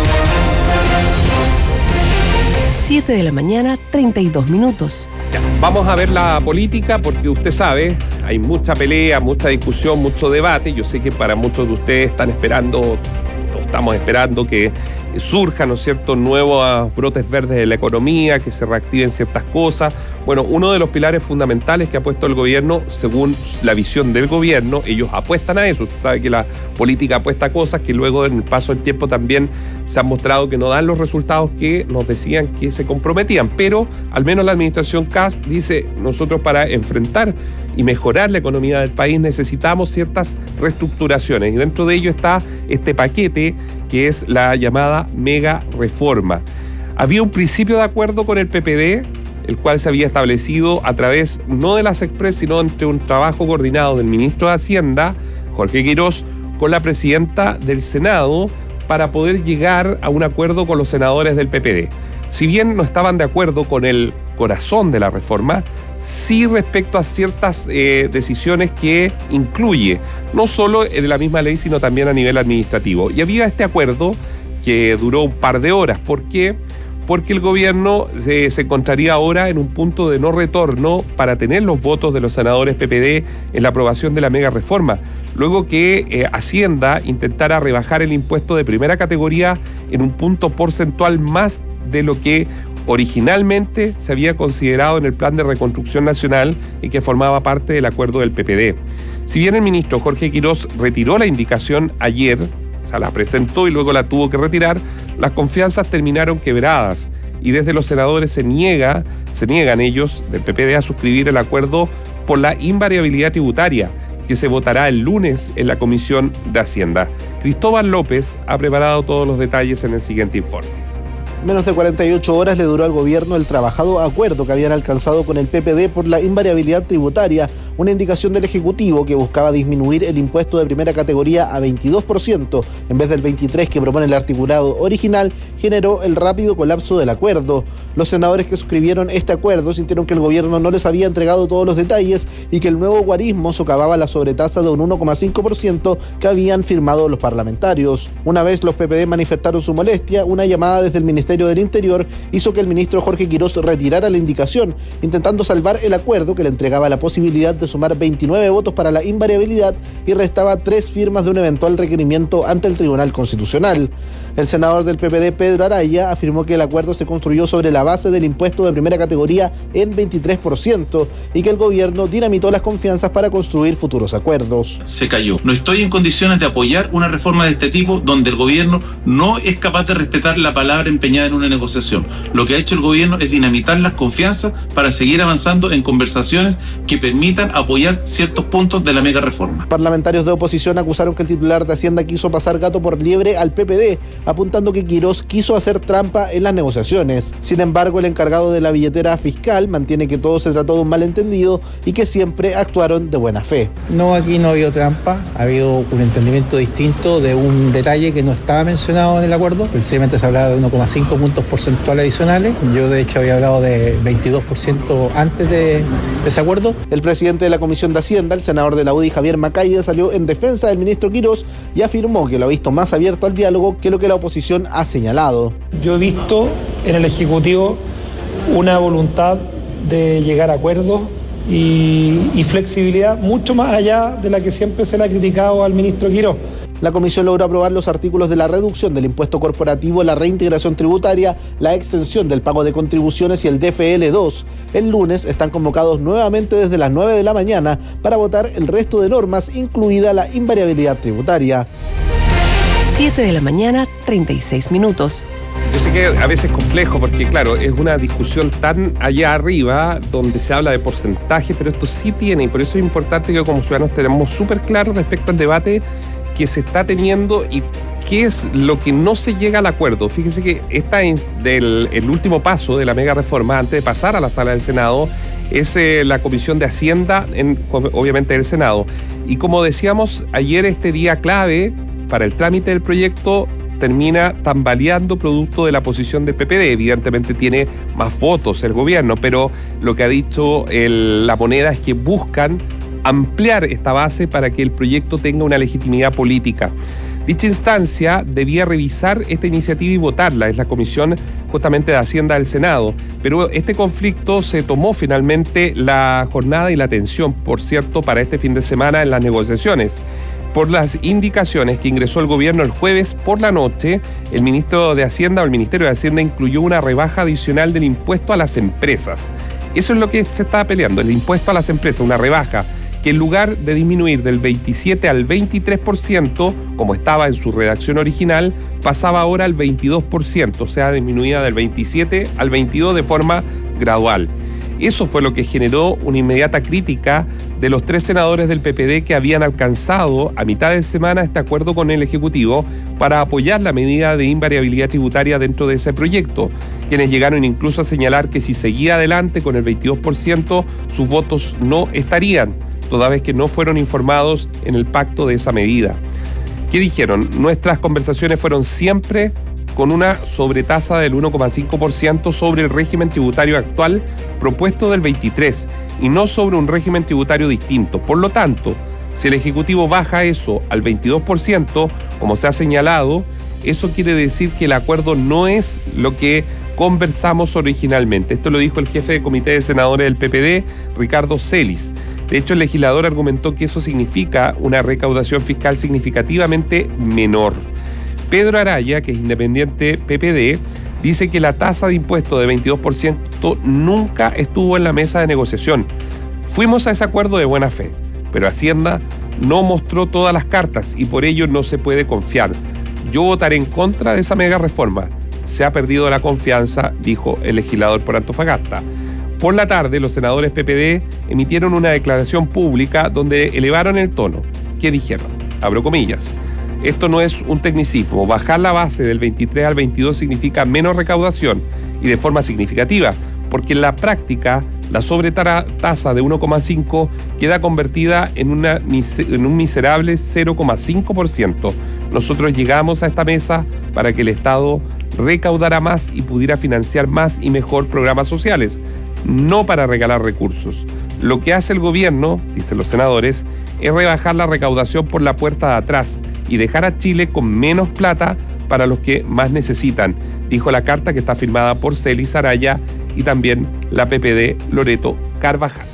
7 de la mañana, 32 minutos. Ya, vamos a ver la política, porque usted sabe, hay mucha pelea, mucha discusión, mucho debate. Yo sé que para muchos de ustedes estamos esperando que surjan, ¿no es cierto?, nuevos brotes verdes de la economía, que se reactiven ciertas cosas. Bueno, uno de los pilares fundamentales que ha puesto el gobierno, según la visión del gobierno, ellos apuestan a eso. Usted sabe que la política apuesta a cosas que luego en el paso del tiempo también se han mostrado que no dan los resultados que nos decían que se comprometían. Pero al menos la administración Kast dice: nosotros para enfrentar y mejorar la economía del país necesitamos ciertas reestructuraciones, y dentro de ello está este paquete que es la llamada mega reforma. Había un principio de acuerdo con el PPD, el cual se había establecido a través no de las Express, sino entre un trabajo coordinado del ministro de Hacienda, Jorge Quirós, con la presidenta del Senado, para poder llegar a un acuerdo con los senadores del PPD. Si bien no estaban de acuerdo con el corazón de la reforma, sí respecto a ciertas decisiones que incluye, no solo en la misma ley, sino también a nivel administrativo. Y había este acuerdo que duró un par de horas. ¿Por qué? Porque el gobierno se encontraría ahora en un punto de no retorno para tener los votos de los senadores PPD en la aprobación de la mega reforma, luego que Hacienda intentara rebajar el impuesto de primera categoría en un punto porcentual más de lo que originalmente se había considerado en el Plan de Reconstrucción Nacional y que formaba parte del acuerdo del PPD. Si bien el ministro Jorge Quirós retiró la indicación ayer, o sea, la presentó y luego la tuvo que retirar, las confianzas terminaron quebradas y desde los senadores se niegan ellos del PPD a suscribir el acuerdo por la invariabilidad tributaria, que se votará el lunes en la Comisión de Hacienda. Cristóbal López ha preparado todos los detalles en el siguiente informe. Menos de 48 horas le duró al gobierno el trabajado acuerdo que habían alcanzado con el PPD por la invariabilidad tributaria, una indicación del Ejecutivo que buscaba disminuir el impuesto de primera categoría a 22%, en vez del 23% que propone el articulado original, generó el rápido colapso del acuerdo. Los senadores que suscribieron este acuerdo sintieron que el gobierno no les había entregado todos los detalles y que el nuevo guarismo socavaba la sobretasa de un 1,5% que habían firmado los parlamentarios. Una vez los PPD manifestaron su molestia, una llamada desde el Ministerio del Interior hizo que el ministro Jorge Quirós retirara la indicación, intentando salvar el acuerdo que le entregaba la posibilidad de sumar 29 votos para la invariabilidad y restaba 3 firmas de un eventual requerimiento ante el Tribunal Constitucional. El senador del PPD, Pedro Araya, afirmó que el acuerdo se construyó sobre la base del impuesto de primera categoría en 23% y que el gobierno dinamitó las confianzas para construir futuros acuerdos. Se cayó. No estoy en condiciones de apoyar una reforma de este tipo donde el gobierno no es capaz de respetar la palabra empeñada en una negociación. Lo que ha hecho el gobierno es dinamitar las confianzas para seguir avanzando en conversaciones que permitan apoyar ciertos puntos de la mega reforma. Parlamentarios de oposición acusaron que el titular de Hacienda quiso pasar gato por liebre al PPD, apuntando que Quirós quiso hacer trampa en las negociaciones. Sin embargo, el encargado de la billetera fiscal mantiene que todo se trató de un malentendido y que siempre actuaron de buena fe. No, aquí no ha habido trampa, ha habido un entendimiento distinto de un detalle que no estaba mencionado en el acuerdo. Precisamente se hablaba de 1,5 puntos porcentuales adicionales. Yo de hecho había hablado de 22% antes de ese acuerdo. El presidente de la Comisión de Hacienda, el senador de la UDI, Javier Macaya, salió en defensa del ministro Quirós y afirmó que lo ha visto más abierto al diálogo que lo que la oposición ha señalado. Yo he visto en el Ejecutivo una voluntad de llegar a acuerdos y flexibilidad mucho más allá de la que siempre se le ha criticado al ministro Quirós. La comisión logró aprobar los artículos de la reducción del impuesto corporativo, la reintegración tributaria, la exención del pago de contribuciones y el DFL2. El lunes están convocados nuevamente desde las 9 de la mañana para votar el resto de normas, incluida la invariabilidad tributaria. 7 de la mañana, 36 minutos. Yo sé que a veces es complejo porque, claro, es una discusión tan allá arriba donde se habla de porcentaje, pero esto sí tiene, y por eso es importante que como ciudadanos tenemos súper claro respecto al debate que se está teniendo y qué es lo que no se llega al acuerdo. Fíjese que el último paso de la mega reforma, antes de pasar a la sala del Senado, es la Comisión de Hacienda, obviamente del Senado. Y como decíamos ayer, este día clave para el trámite del proyecto termina tambaleando producto de la posición del PPD. Evidentemente tiene más votos el gobierno, pero lo que ha dicho la moneda es que buscan ampliar esta base para que el proyecto tenga una legitimidad política. Dicha instancia debía revisar esta iniciativa y votarla, es la Comisión justamente de Hacienda del Senado, pero este conflicto se tomó finalmente la jornada y la atención, por cierto, para este fin de semana en las negociaciones. Por las indicaciones que ingresó el gobierno el jueves por la noche, el ministro de Hacienda o el Ministerio de Hacienda incluyó una rebaja adicional del impuesto a las empresas. Eso es lo que se estaba peleando, el impuesto a las empresas, una rebaja que en lugar de disminuir del 27 al 23%, como estaba en su redacción original, pasaba ahora al 22%, o sea, disminuida del 27 al 22% de forma gradual. Eso fue lo que generó una inmediata crítica de los 3 senadores del PPD que habían alcanzado a mitad de semana este acuerdo con el Ejecutivo para apoyar la medida de invariabilidad tributaria dentro de ese proyecto, quienes llegaron incluso a señalar que si seguía adelante con el 22%, sus votos no estarían, toda vez que no fueron informados en el pacto de esa medida. ¿Qué dijeron? Nuestras conversaciones fueron siempre con una sobretasa del 1,5% sobre el régimen tributario actual propuesto del 23 y no sobre un régimen tributario distinto. Por lo tanto, si el Ejecutivo baja eso al 22%, como se ha señalado, eso quiere decir que el acuerdo no es lo que conversamos originalmente. Esto lo dijo el jefe de comité de senadores del PPD, Ricardo Celis. De hecho, el legislador argumentó que eso significa una recaudación fiscal significativamente menor. Pedro Araya, que es independiente PPD, dice que la tasa de impuesto de 22% nunca estuvo en la mesa de negociación. Fuimos a ese acuerdo de buena fe, pero Hacienda no mostró todas las cartas y por ello no se puede confiar. Yo votaré en contra de esa mega reforma. Se ha perdido la confianza, dijo el legislador por Antofagasta. Por la tarde, los senadores PPD emitieron una declaración pública donde elevaron el tono. ¿Qué dijeron? Abro comillas. Esto no es un tecnicismo. Bajar la base del 23 al 22 significa menos recaudación y de forma significativa, porque en la práctica la sobretasa de 1,5 queda convertida en un miserable 0,5%. Nosotros llegamos a esta mesa para que el Estado recaudara más y pudiera financiar más y mejor programas sociales, no para regalar recursos. Lo que hace el gobierno, dicen los senadores, es rebajar la recaudación por la puerta de atrás y dejar a Chile con menos plata para los que más necesitan, dijo la carta que está firmada por Celis Araya y también la PPD Loreto Carvajal.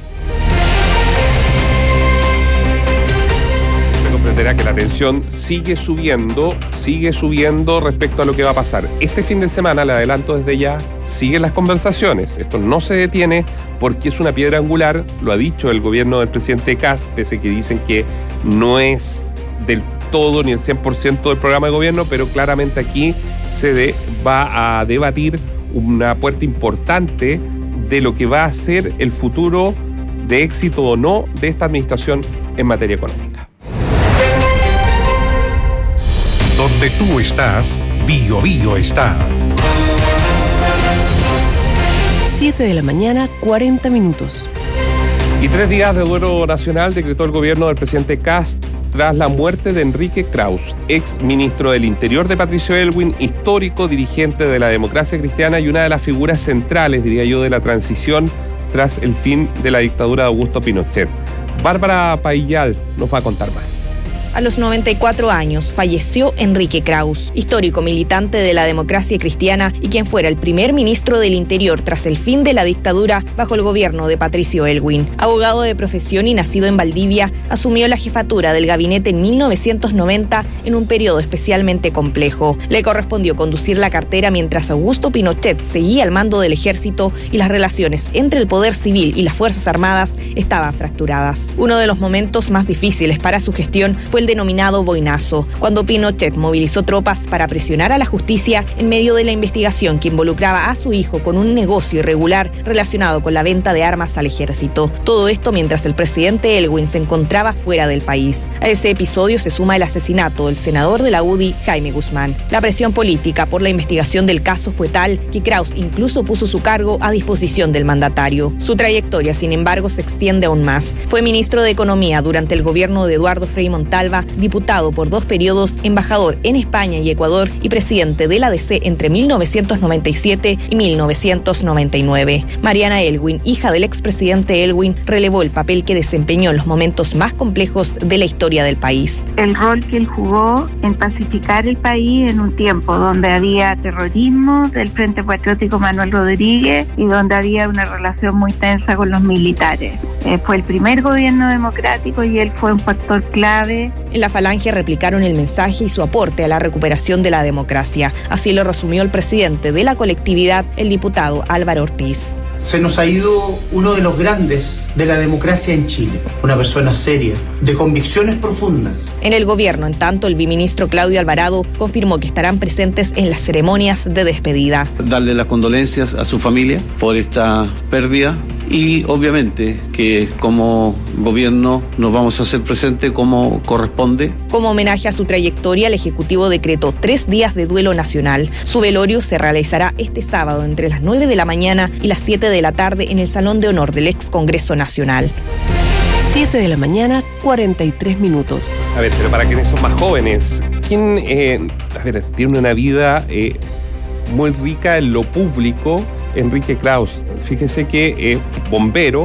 Se comprenderá que la tensión sigue subiendo respecto a lo que va a pasar. Este fin de semana, le adelanto desde ya, siguen las conversaciones. Esto no se detiene porque es una piedra angular, lo ha dicho el gobierno del presidente Kast, pese que dicen que no es del todo ni el 100% del programa de gobierno, pero claramente aquí se va a debatir una puerta importante de lo que va a ser el futuro de éxito o no de esta administración en materia económica. Donde tú estás, Bio Bio está. 7 de la mañana, 40 minutos. Y 3 días de duelo nacional decretó el gobierno del presidente Kast tras la muerte de Enrique Krauss, ex ministro del Interior de Patricio Aylwin, histórico dirigente de la democracia cristiana y una de las figuras centrales, diría yo, de la transición tras el fin de la dictadura de Augusto Pinochet. Bárbara Paillal nos va a contar más. A los 94 años falleció Enrique Krauss, histórico militante de la democracia cristiana y quien fuera el primer ministro del Interior tras el fin de la dictadura bajo el gobierno de Patricio Aylwin. Abogado de profesión y nacido en Valdivia, asumió la jefatura del gabinete en 1990 en un periodo especialmente complejo. Le correspondió conducir la cartera mientras Augusto Pinochet seguía al mando del ejército y las relaciones entre el poder civil y las Fuerzas Armadas estaban fracturadas. Uno de los momentos más difíciles para su gestión fue el denominado boinazo, cuando Pinochet movilizó tropas para presionar a la justicia en medio de la investigación que involucraba a su hijo con un negocio irregular relacionado con la venta de armas al ejército. Todo esto mientras el presidente Aylwin se encontraba fuera del país. A ese episodio se suma el asesinato del senador de la UDI, Jaime Guzmán. La presión política por la investigación del caso fue tal que Krauss incluso puso su cargo a disposición del mandatario. Su trayectoria, sin embargo, se extiende aún más. Fue ministro de Economía durante el gobierno de Eduardo Frei Montalva, diputado por 2 periodos, embajador en España y Ecuador y presidente de la ADC entre 1997 y 1999. Mariana Aylwin, hija del expresidente Aylwin, relevó el papel que desempeñó en los momentos más complejos de la historia del país. El rol que él jugó en pacificar el país en un tiempo donde había terrorismo del Frente Patriótico Manuel Rodríguez y donde había una relación muy tensa con los militares. Fue el primer gobierno democrático y él fue un factor clave. En la Falange replicaron el mensaje y su aporte a la recuperación de la democracia. Así lo resumió el presidente de la colectividad, el diputado Álvaro Ortiz. Se nos ha ido uno de los grandes de la democracia en Chile, una persona seria, de convicciones profundas. En el gobierno, en tanto, el viceministro Claudio Alvarado confirmó que estarán presentes en las ceremonias de despedida. Darle las condolencias a su familia por esta pérdida y obviamente que como gobierno nos vamos a hacer presentes como corresponde. Como homenaje a su trayectoria, el Ejecutivo decretó 3 días de duelo nacional. Su velorio se realizará este sábado entre las 9 de la mañana y las 7 de la tarde en el Salón de Honor del ex Congreso Nacional. 7 de la mañana, 43 minutos. A ver, pero para quienes son más jóvenes, ¿quién tiene una vida muy rica en lo público? Enrique Krauss, fíjese que bombero,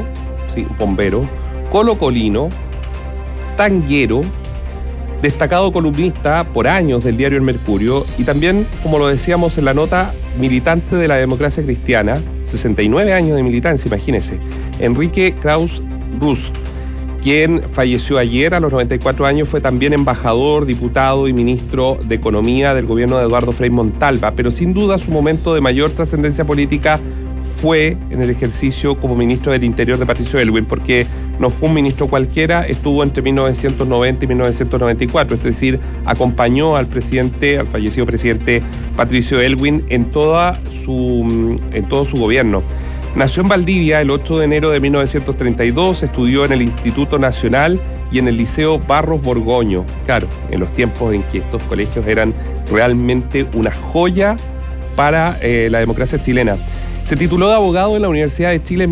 colocolino, tanguero, destacado columnista por años del diario El Mercurio y también, como lo decíamos en la nota, militante de la democracia cristiana, 69 años de militancia, imagínese. Enrique Krauss Rus, quien falleció ayer a los 94 años, fue también embajador, diputado y ministro de Economía del gobierno de Eduardo Frei Montalva, pero sin duda su momento de mayor trascendencia política fue en el ejercicio como ministro del Interior de Patricio Aylwin, porque no fue un ministro cualquiera, estuvo entre 1990 y 1994, es decir, acompañó al fallecido presidente Patricio Aylwin en todo su gobierno. Nació en Valdivia el 8 de enero de 1932, estudió en el Instituto Nacional y en el Liceo Barros Borgoño. Claro, en los tiempos en que estos colegios eran realmente una joya para la democracia chilena. Se tituló de abogado en la Universidad de Chile en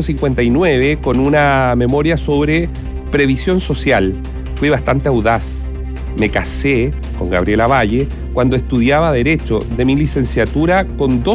1959 con una memoria sobre previsión social. Fui bastante audaz. Me casé con Gabriela Valle cuando estudiaba Derecho. De mi licenciatura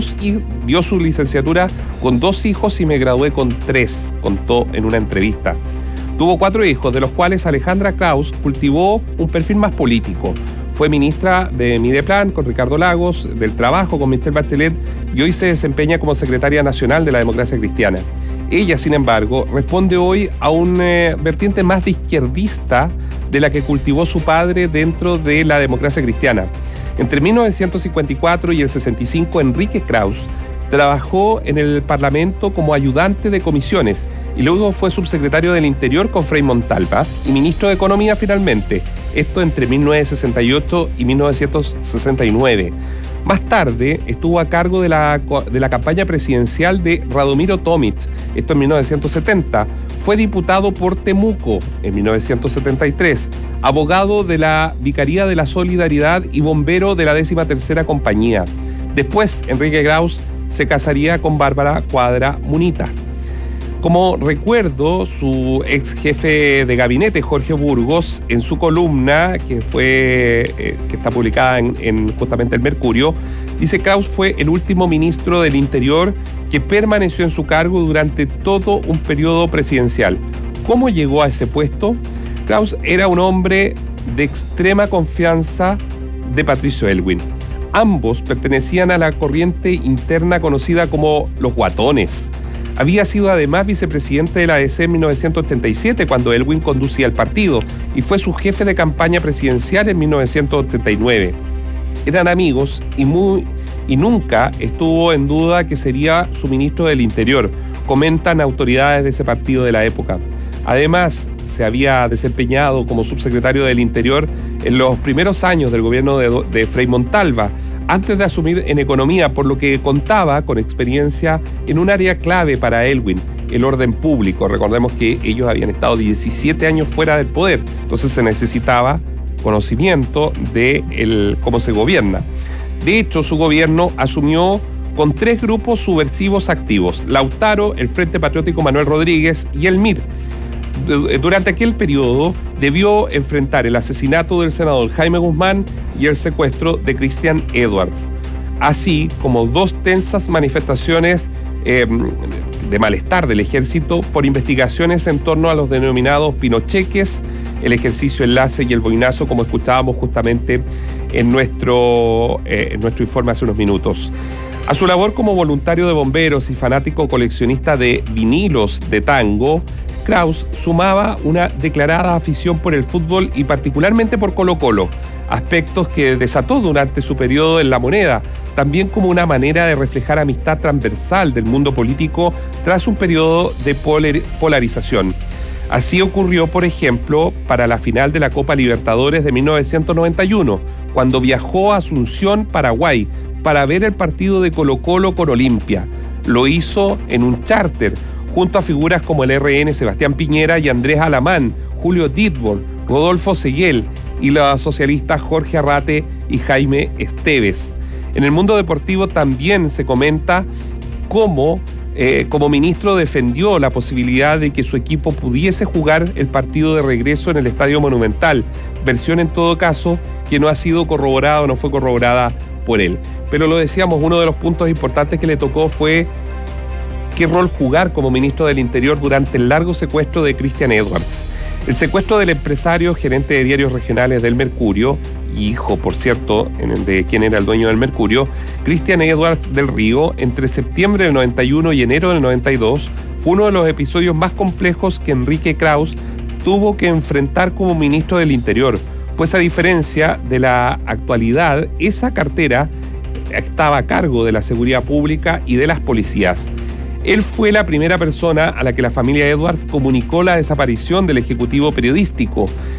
dio su licenciatura con 2 hijos y me gradué con 3, contó en una entrevista. Tuvo 4 hijos, de los cuales Alejandra Krauss cultivó un perfil más político. Fue ministra de Mideplan con Ricardo Lagos, del Trabajo con Michelle Bachelet y hoy se desempeña como secretaria nacional de la Democracia Cristiana. Ella, sin embargo, responde hoy a un vertiente más de izquierdista de la que cultivó su padre dentro de la democracia cristiana. Entre 1954 y el 65, Enrique Krauss trabajó en el Parlamento como ayudante de comisiones y luego fue subsecretario del Interior con Frei Montalva y ministro de Economía finalmente, esto entre 1968 y 1969. Más tarde estuvo a cargo de la campaña presidencial de Radomiro Tomic, esto en 1970. Fue diputado por Temuco en 1973, abogado de la Vicaría de la Solidaridad y bombero de la 13ª Compañía. Después, Enrique Krauss se casaría con Bárbara Cuadra Munita. Como recuerdo, su ex jefe de gabinete, Jorge Burgos, en su columna, que está publicada en justamente el Mercurio, dice: Krauss fue el último ministro del Interior que permaneció en su cargo durante todo un periodo presidencial. ¿Cómo llegó a ese puesto? Krauss era un hombre de extrema confianza de Patricio Aylwin. Ambos pertenecían a la corriente interna conocida como los guatones. Había sido además vicepresidente de la ADC en 1987 cuando Aylwin conducía el partido y fue su jefe de campaña presidencial en 1989. Eran amigos y nunca estuvo en duda que sería su ministro del Interior, comentan autoridades de ese partido de la época. Además, se había desempeñado como subsecretario del Interior en los primeros años del gobierno de Frei Montalva, antes de asumir en economía, por lo que contaba con experiencia en un área clave para Aylwin, el orden público. Recordemos que ellos habían estado 17 años fuera del poder, entonces se necesitaba conocimiento de cómo se gobierna. De hecho, su gobierno asumió con 3 grupos subversivos activos: Lautaro, el Frente Patriótico Manuel Rodríguez y el MIR. Durante aquel periodo debió enfrentar el asesinato del senador Jaime Guzmán y el secuestro de Christian Edwards, así como 2 tensas manifestaciones de malestar del ejército por investigaciones en torno a los denominados pinocheques, el ejercicio enlace y el boinazo, como escuchábamos justamente en nuestro informe hace unos minutos. A su labor como voluntario de bomberos y fanático coleccionista de vinilos de tango, Krauss sumaba una declarada afición por el fútbol y particularmente por Colo-Colo, aspectos que desató durante su periodo en La Moneda, también como una manera de reflejar amistad transversal del mundo político tras un periodo de polarización. Así ocurrió, por ejemplo, para la final de la Copa Libertadores de 1991, cuando viajó a Asunción, Paraguay, para ver el partido de Colo-Colo con Olimpia. Lo hizo en un charter, junto a figuras como el RN Sebastián Piñera y Andrés Alamán, Julio Ditbol, Rodolfo Seguel y los socialistas Jorge Arrate y Jaime Esteves. En el mundo deportivo también se comenta cómo como ministro defendió la posibilidad de que su equipo pudiese jugar el partido de regreso en el Estadio Monumental, versión en todo caso que no ha sido corroborada o no fue corroborada por él. Pero lo decíamos, uno de los puntos importantes que le tocó fue qué rol jugar como ministro del Interior durante el largo secuestro de Christian Edwards. El secuestro del empresario, gerente de diarios regionales del Mercurio, hijo, por cierto, de quien era el dueño del Mercurio, Christian Edwards del Río, entre septiembre del 91 y enero del 92, fue uno de los episodios más complejos que Enrique Krauss tuvo que enfrentar como ministro del Interior, pues a diferencia de la actualidad, esa cartera estaba a cargo de la seguridad pública y de las policías. Él fue la primera persona a la que la familia Edwards comunicó la desaparición del ejecutivo periodístico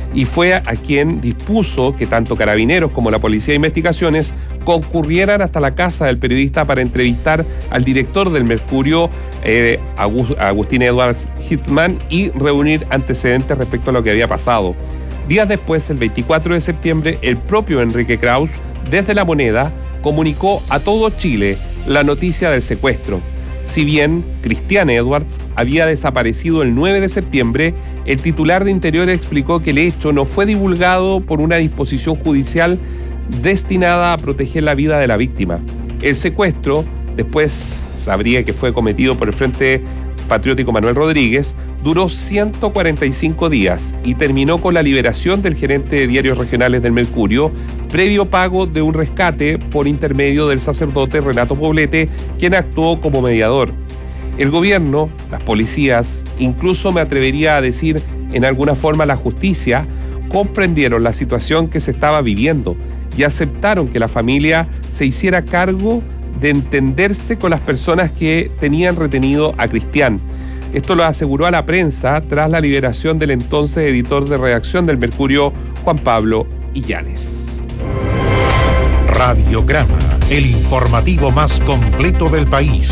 y fue a quien dispuso que tanto Carabineros como la Policía de Investigaciones concurrieran hasta la casa del periodista para entrevistar al director del Mercurio, Agustín Edwards Hitzman, y reunir antecedentes respecto a lo que había pasado. Días después, el 24 de septiembre, el propio Enrique Krauss, desde La Moneda, comunicó a todo Chile la noticia del secuestro. Si bien Cristian Edwards había desaparecido el 9 de septiembre, el titular de Interior explicó que el hecho no fue divulgado por una disposición judicial destinada a proteger la vida de la víctima. El secuestro, después sabría que fue cometido por el Frente Patriótico Manuel Rodríguez, duró 145 días y terminó con la liberación del gerente de diarios regionales del Mercurio, previo pago de un rescate por intermedio del sacerdote Renato Poblete, quien actuó como mediador. El gobierno, las policías, incluso me atrevería a decir en alguna forma la justicia, comprendieron la situación que se estaba viviendo y aceptaron que la familia se hiciera cargo de entenderse con las personas que tenían retenido a Cristian. Esto lo aseguró a la prensa tras la liberación del entonces editor de redacción del Mercurio, Juan Pablo Illanes. Radiograma, el informativo más completo del país.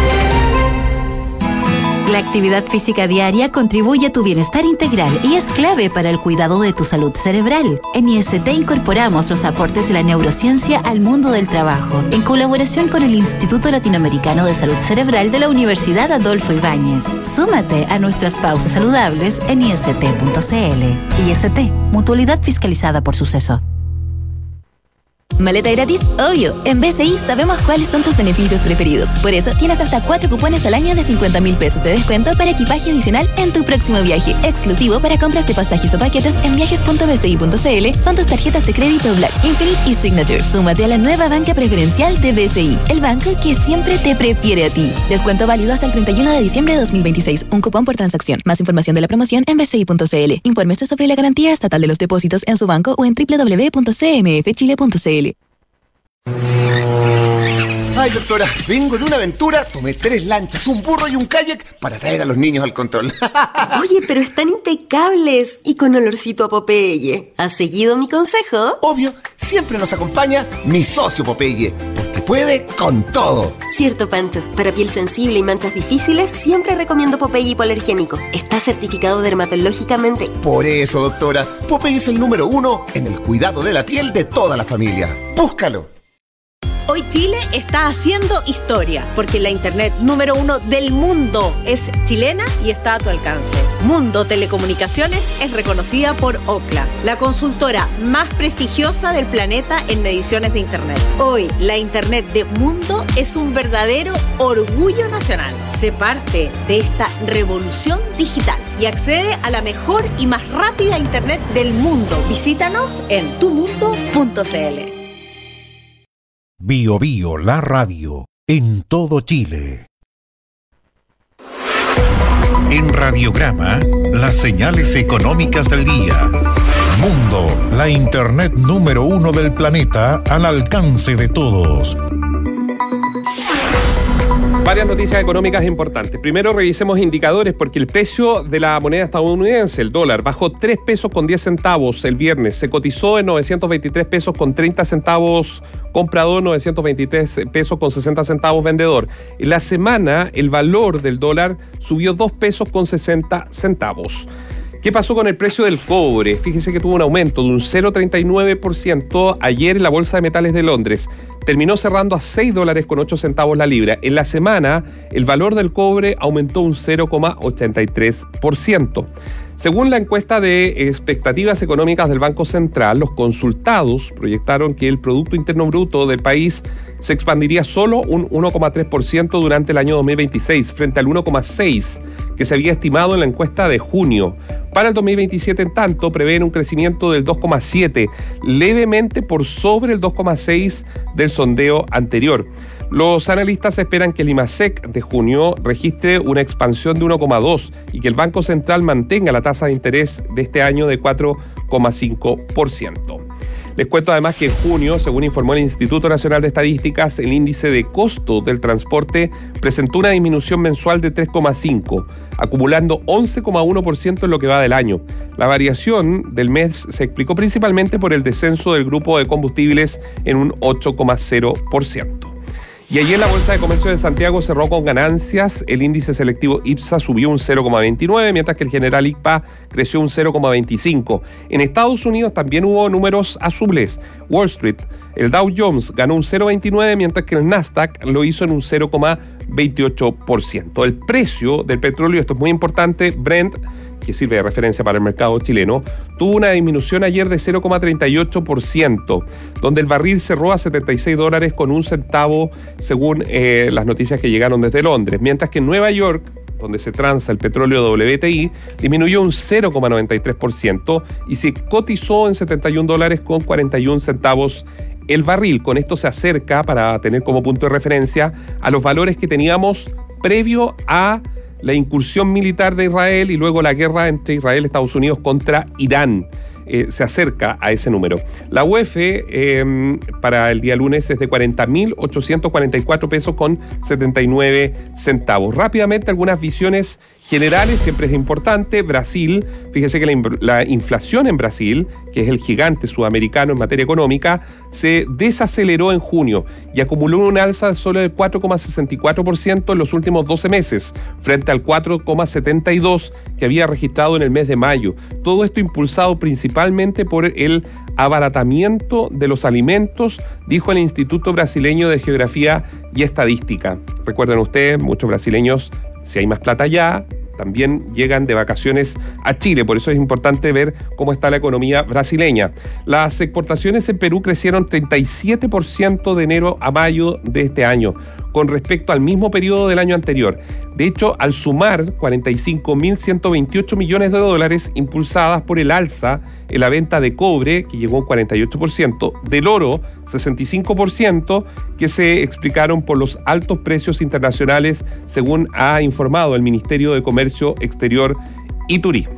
La actividad física diaria contribuye a tu bienestar integral y es clave para el cuidado de tu salud cerebral. En IST incorporamos los aportes de la neurociencia al mundo del trabajo, en colaboración con el Instituto Latinoamericano de Salud Cerebral de la Universidad Adolfo Ibáñez. Súmate a nuestras pausas saludables en ist.cl. IST, mutualidad fiscalizada por Suceso. ¿Maleta gratis? Obvio. En BCI sabemos cuáles son tus beneficios preferidos. Por eso tienes hasta 4 cupones al año de 50.000 pesos de descuento para equipaje adicional en tu próximo viaje. Exclusivo para compras de pasajes o paquetes en viajes.bci.cl con tus tarjetas de crédito Black, Infinite y Signature. Súmate a la nueva banca preferencial de BCI, el banco que siempre te prefiere a ti. Descuento válido hasta el 31 de diciembre de 2026. Un cupón por transacción. Más información de la promoción en bci.cl. Infórmese sobre la garantía estatal de los depósitos en su banco o en www.cmfchile.cl. Ay, doctora, vengo de una aventura, tomé 3 lanchas, un burro y un kayak para traer a los niños al control. Oye, pero están impecables y con olorcito a Popeye. ¿Has seguido mi consejo? Obvio, siempre nos acompaña mi socio Popeye, porque puede con todo. Cierto, Pancho. Para piel sensible y manchas difíciles, siempre recomiendo Popeye hipoalergénico. Está certificado dermatológicamente. Por eso, doctora, Popeye es el número 1 en el cuidado de la piel de toda la familia. Búscalo. Hoy Chile está haciendo historia, porque la internet número 1 del mundo es chilena y está a tu alcance. Mundo Telecomunicaciones es reconocida por Ookla, la consultora más prestigiosa del planeta en mediciones de internet. Hoy, la internet de Mundo es un verdadero orgullo nacional. Sé parte de esta revolución digital y accede a la mejor y más rápida internet del mundo. Visítanos en tumundo.cl. Bio Bio, la radio, en todo Chile. En Radiograma, las señales económicas del día. Mundo, la internet número 1 del planeta, al alcance de todos. Varias noticias económicas importantes. Primero revisemos indicadores porque el precio de la moneda estadounidense, el dólar, bajó 3 pesos con 10 centavos el viernes. Se cotizó en 923 pesos con 30 centavos comprador, 923 pesos con 60 centavos vendedor. En la semana el valor del dólar subió 2 pesos con 60 centavos. ¿Qué pasó con el precio del cobre? Fíjese que tuvo un aumento de un 0,39% ayer en la Bolsa de Metales de Londres. Terminó cerrando a $6.08 la libra. En la semana, el valor del cobre aumentó un 0,83%. Según la encuesta de expectativas económicas del Banco Central, los consultados proyectaron que el Producto Interno Bruto del país se expandiría solo un 1,3% durante el año 2026, frente al 1,6% que se había estimado en la encuesta de junio. Para el 2027, en tanto, prevén un crecimiento del 2,7%, levemente por sobre el 2,6% del sondeo anterior. Los analistas esperan que el IMASEC de junio registre una expansión de 1,2% y que el Banco Central mantenga la tasa de interés de este año de 4,5%. Les cuento además que en junio, según informó el Instituto Nacional de Estadísticas, el índice de costo del transporte presentó una disminución mensual de 3,5%, acumulando 11,1% en lo que va del año. La variación del mes se explicó principalmente por el descenso del grupo de combustibles en un 8,0%. Y ayer la Bolsa de Comercio de Santiago cerró con ganancias. El índice selectivo IPSA subió un 0,29, mientras que el general ICPA creció un 0,25. En Estados Unidos también hubo números azules. Wall Street, el Dow Jones ganó un 0,29, mientras que el Nasdaq lo hizo en un 0,28%. El precio del petróleo, esto es muy importante, Brent, que sirve de referencia para el mercado chileno, tuvo una disminución ayer de 0,38%, donde el barril cerró a $76 con un centavo, según las noticias que llegaron desde Londres, mientras que en Nueva York, donde se transa el petróleo WTI, disminuyó un 0,93% y se cotizó en $71 con 41 centavos el barril. Con esto se acerca, para tener como punto de referencia, a los valores que teníamos previo a la incursión militar de Israel y luego la guerra entre Israel y Estados Unidos contra Irán. Se acerca a ese número. La UEF para el día lunes es de 40.844 pesos con 79 centavos. Rápidamente, algunas visiones generales, siempre es importante. Brasil, fíjese que la inflación en Brasil, que es el gigante sudamericano en materia económica, se desaceleró en junio y acumuló un alza de solo del 4,64% en los últimos 12 meses, frente al 4,72% que había registrado en el mes de mayo. Todo esto impulsado principalmente por el abaratamiento de los alimentos, dijo el Instituto Brasileño de Geografía y Estadística. Recuerden ustedes, muchos brasileños, si hay más plata allá, también llegan de vacaciones a Chile, por eso es importante ver cómo está la economía brasileña. Las exportaciones en Perú crecieron 37% de enero a mayo de este año, con respecto al mismo periodo del año anterior. De hecho, al sumar 45.128 millones de dólares impulsadas por el alza en la venta de cobre, que llegó a un 48%, del oro, 65%, que se explicaron por los altos precios internacionales, según ha informado el Ministerio de Comercio Exterior y Turismo.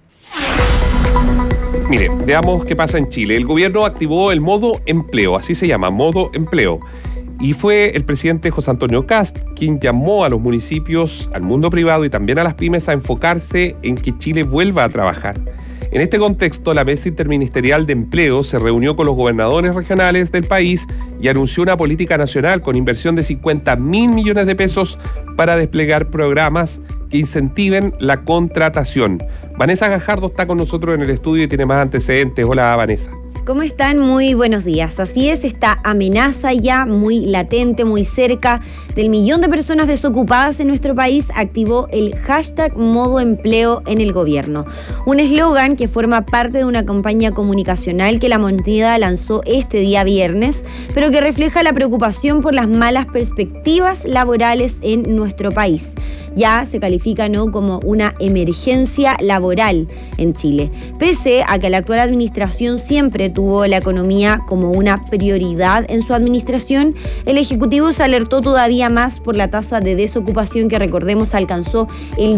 Mire, veamos qué pasa en Chile. El gobierno activó el modo empleo, así se llama, modo empleo. Y fue el presidente José Antonio Kast quien llamó a los municipios, al mundo privado y también a las pymes a enfocarse en que Chile vuelva a trabajar. En este contexto, la Mesa Interministerial de Empleo se reunió con los gobernadores regionales del país y anunció una política nacional con inversión de 50.000 millones de pesos para desplegar programas que incentiven la contratación. Vanessa Gajardo está con nosotros en el estudio y tiene más antecedentes. Hola, Vanessa. ¿Cómo están? Muy buenos días. Así es, esta amenaza ya muy latente, muy cerca del 1 millón de personas desocupadas en nuestro país activó el hashtag Modo Empleo en el gobierno. Un eslogan que forma parte de una campaña comunicacional que la moneda lanzó este día viernes, pero que refleja la preocupación por las malas perspectivas laborales en nuestro país. Ya se califica, ¿no?, como una emergencia laboral en Chile. Pese a que la actual administración siempre tuvo la economía como una prioridad en su administración, el Ejecutivo se alertó todavía más por la tasa de desocupación que, recordemos, alcanzó el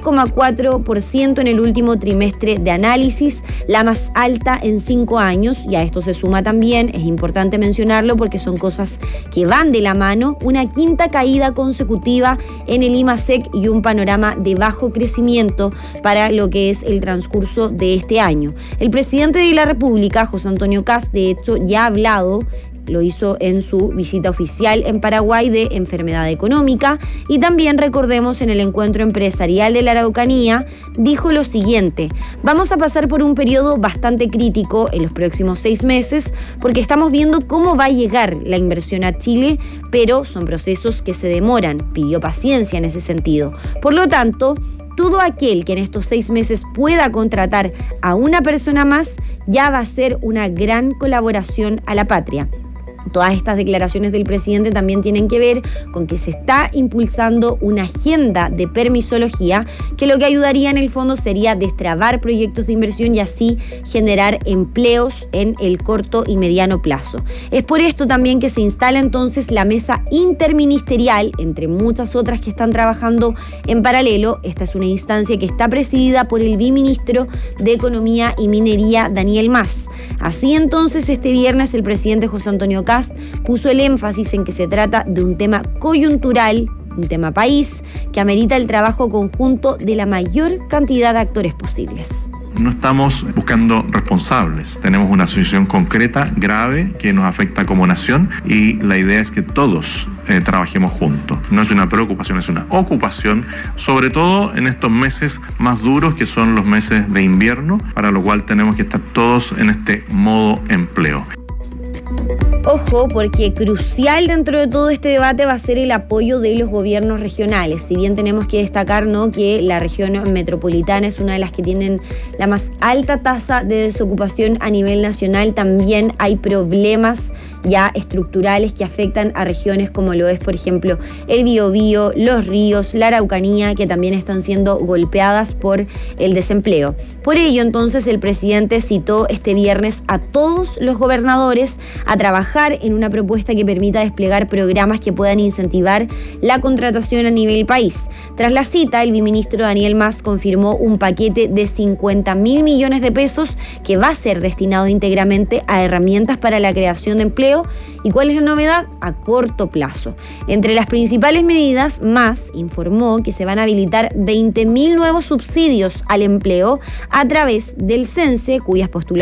9,4% en el último trimestre de análisis, la más alta en 5 años, y a esto se suma también, es importante mencionarlo porque son cosas que van de la mano, una quinta caída consecutiva en el IMASEC y un panorama de bajo crecimiento para lo que es el transcurso de este año. El presidente de la República, José Antonio Kast, de hecho, ya ha hablado, lo hizo en su visita oficial en Paraguay, de enfermedad económica, y también, recordemos, en el encuentro empresarial de la Araucanía, dijo lo siguiente: vamos a pasar por un periodo bastante crítico en los próximos 6 meses porque estamos viendo cómo va a llegar la inversión a Chile, pero son procesos que se demoran. Pidió paciencia en ese sentido. Por lo tanto, todo aquel que en estos 6 meses pueda contratar a una persona más ya va a ser una gran colaboración a la patria. Todas estas declaraciones del presidente también tienen que ver con que se está impulsando una agenda de permisología que lo que ayudaría en el fondo sería destrabar proyectos de inversión y así generar empleos en el corto y mediano plazo. Es por esto también que se instala entonces la mesa interministerial, entre muchas otras que están trabajando en paralelo. Esta es una instancia que está presidida por el viceministro de Economía y Minería, Daniel Mas. Así entonces, este viernes el presidente José Antonio Kast puso el énfasis en que se trata de un tema coyuntural, un tema país, que amerita el trabajo conjunto de la mayor cantidad de actores posibles. No estamos buscando responsables, tenemos una situación concreta, grave, que nos afecta como nación y la idea es que todos trabajemos juntos. No es una preocupación, es una ocupación, sobre todo en estos meses más duros que son los meses de invierno, para lo cual tenemos que estar todos en este modo empleo. Ojo, porque crucial dentro de todo este debate va a ser el apoyo de los gobiernos regionales. Si bien tenemos que destacar, ¿no?, que la región metropolitana es una de las que tienen la más alta tasa de desocupación a nivel nacional, también hay problemas ya estructurales que afectan a regiones como lo es, por ejemplo, el Biobío, los ríos, la Araucanía, que también están siendo golpeadas por el desempleo. Por ello, entonces, el presidente citó este viernes a todos los gobernadores a trabajar en una propuesta que permita desplegar programas que puedan incentivar la contratación a nivel país. Tras la cita, el viceministro Daniel Mas confirmó un paquete de 50.000 millones de pesos que va a ser destinado íntegramente a herramientas para la creación de empleo. ¿Y cuál es la novedad? A corto plazo. Entre las principales medidas, Mas informó que se van a habilitar 20.000 nuevos subsidios al empleo a través del CENSE, cuyas postulaciones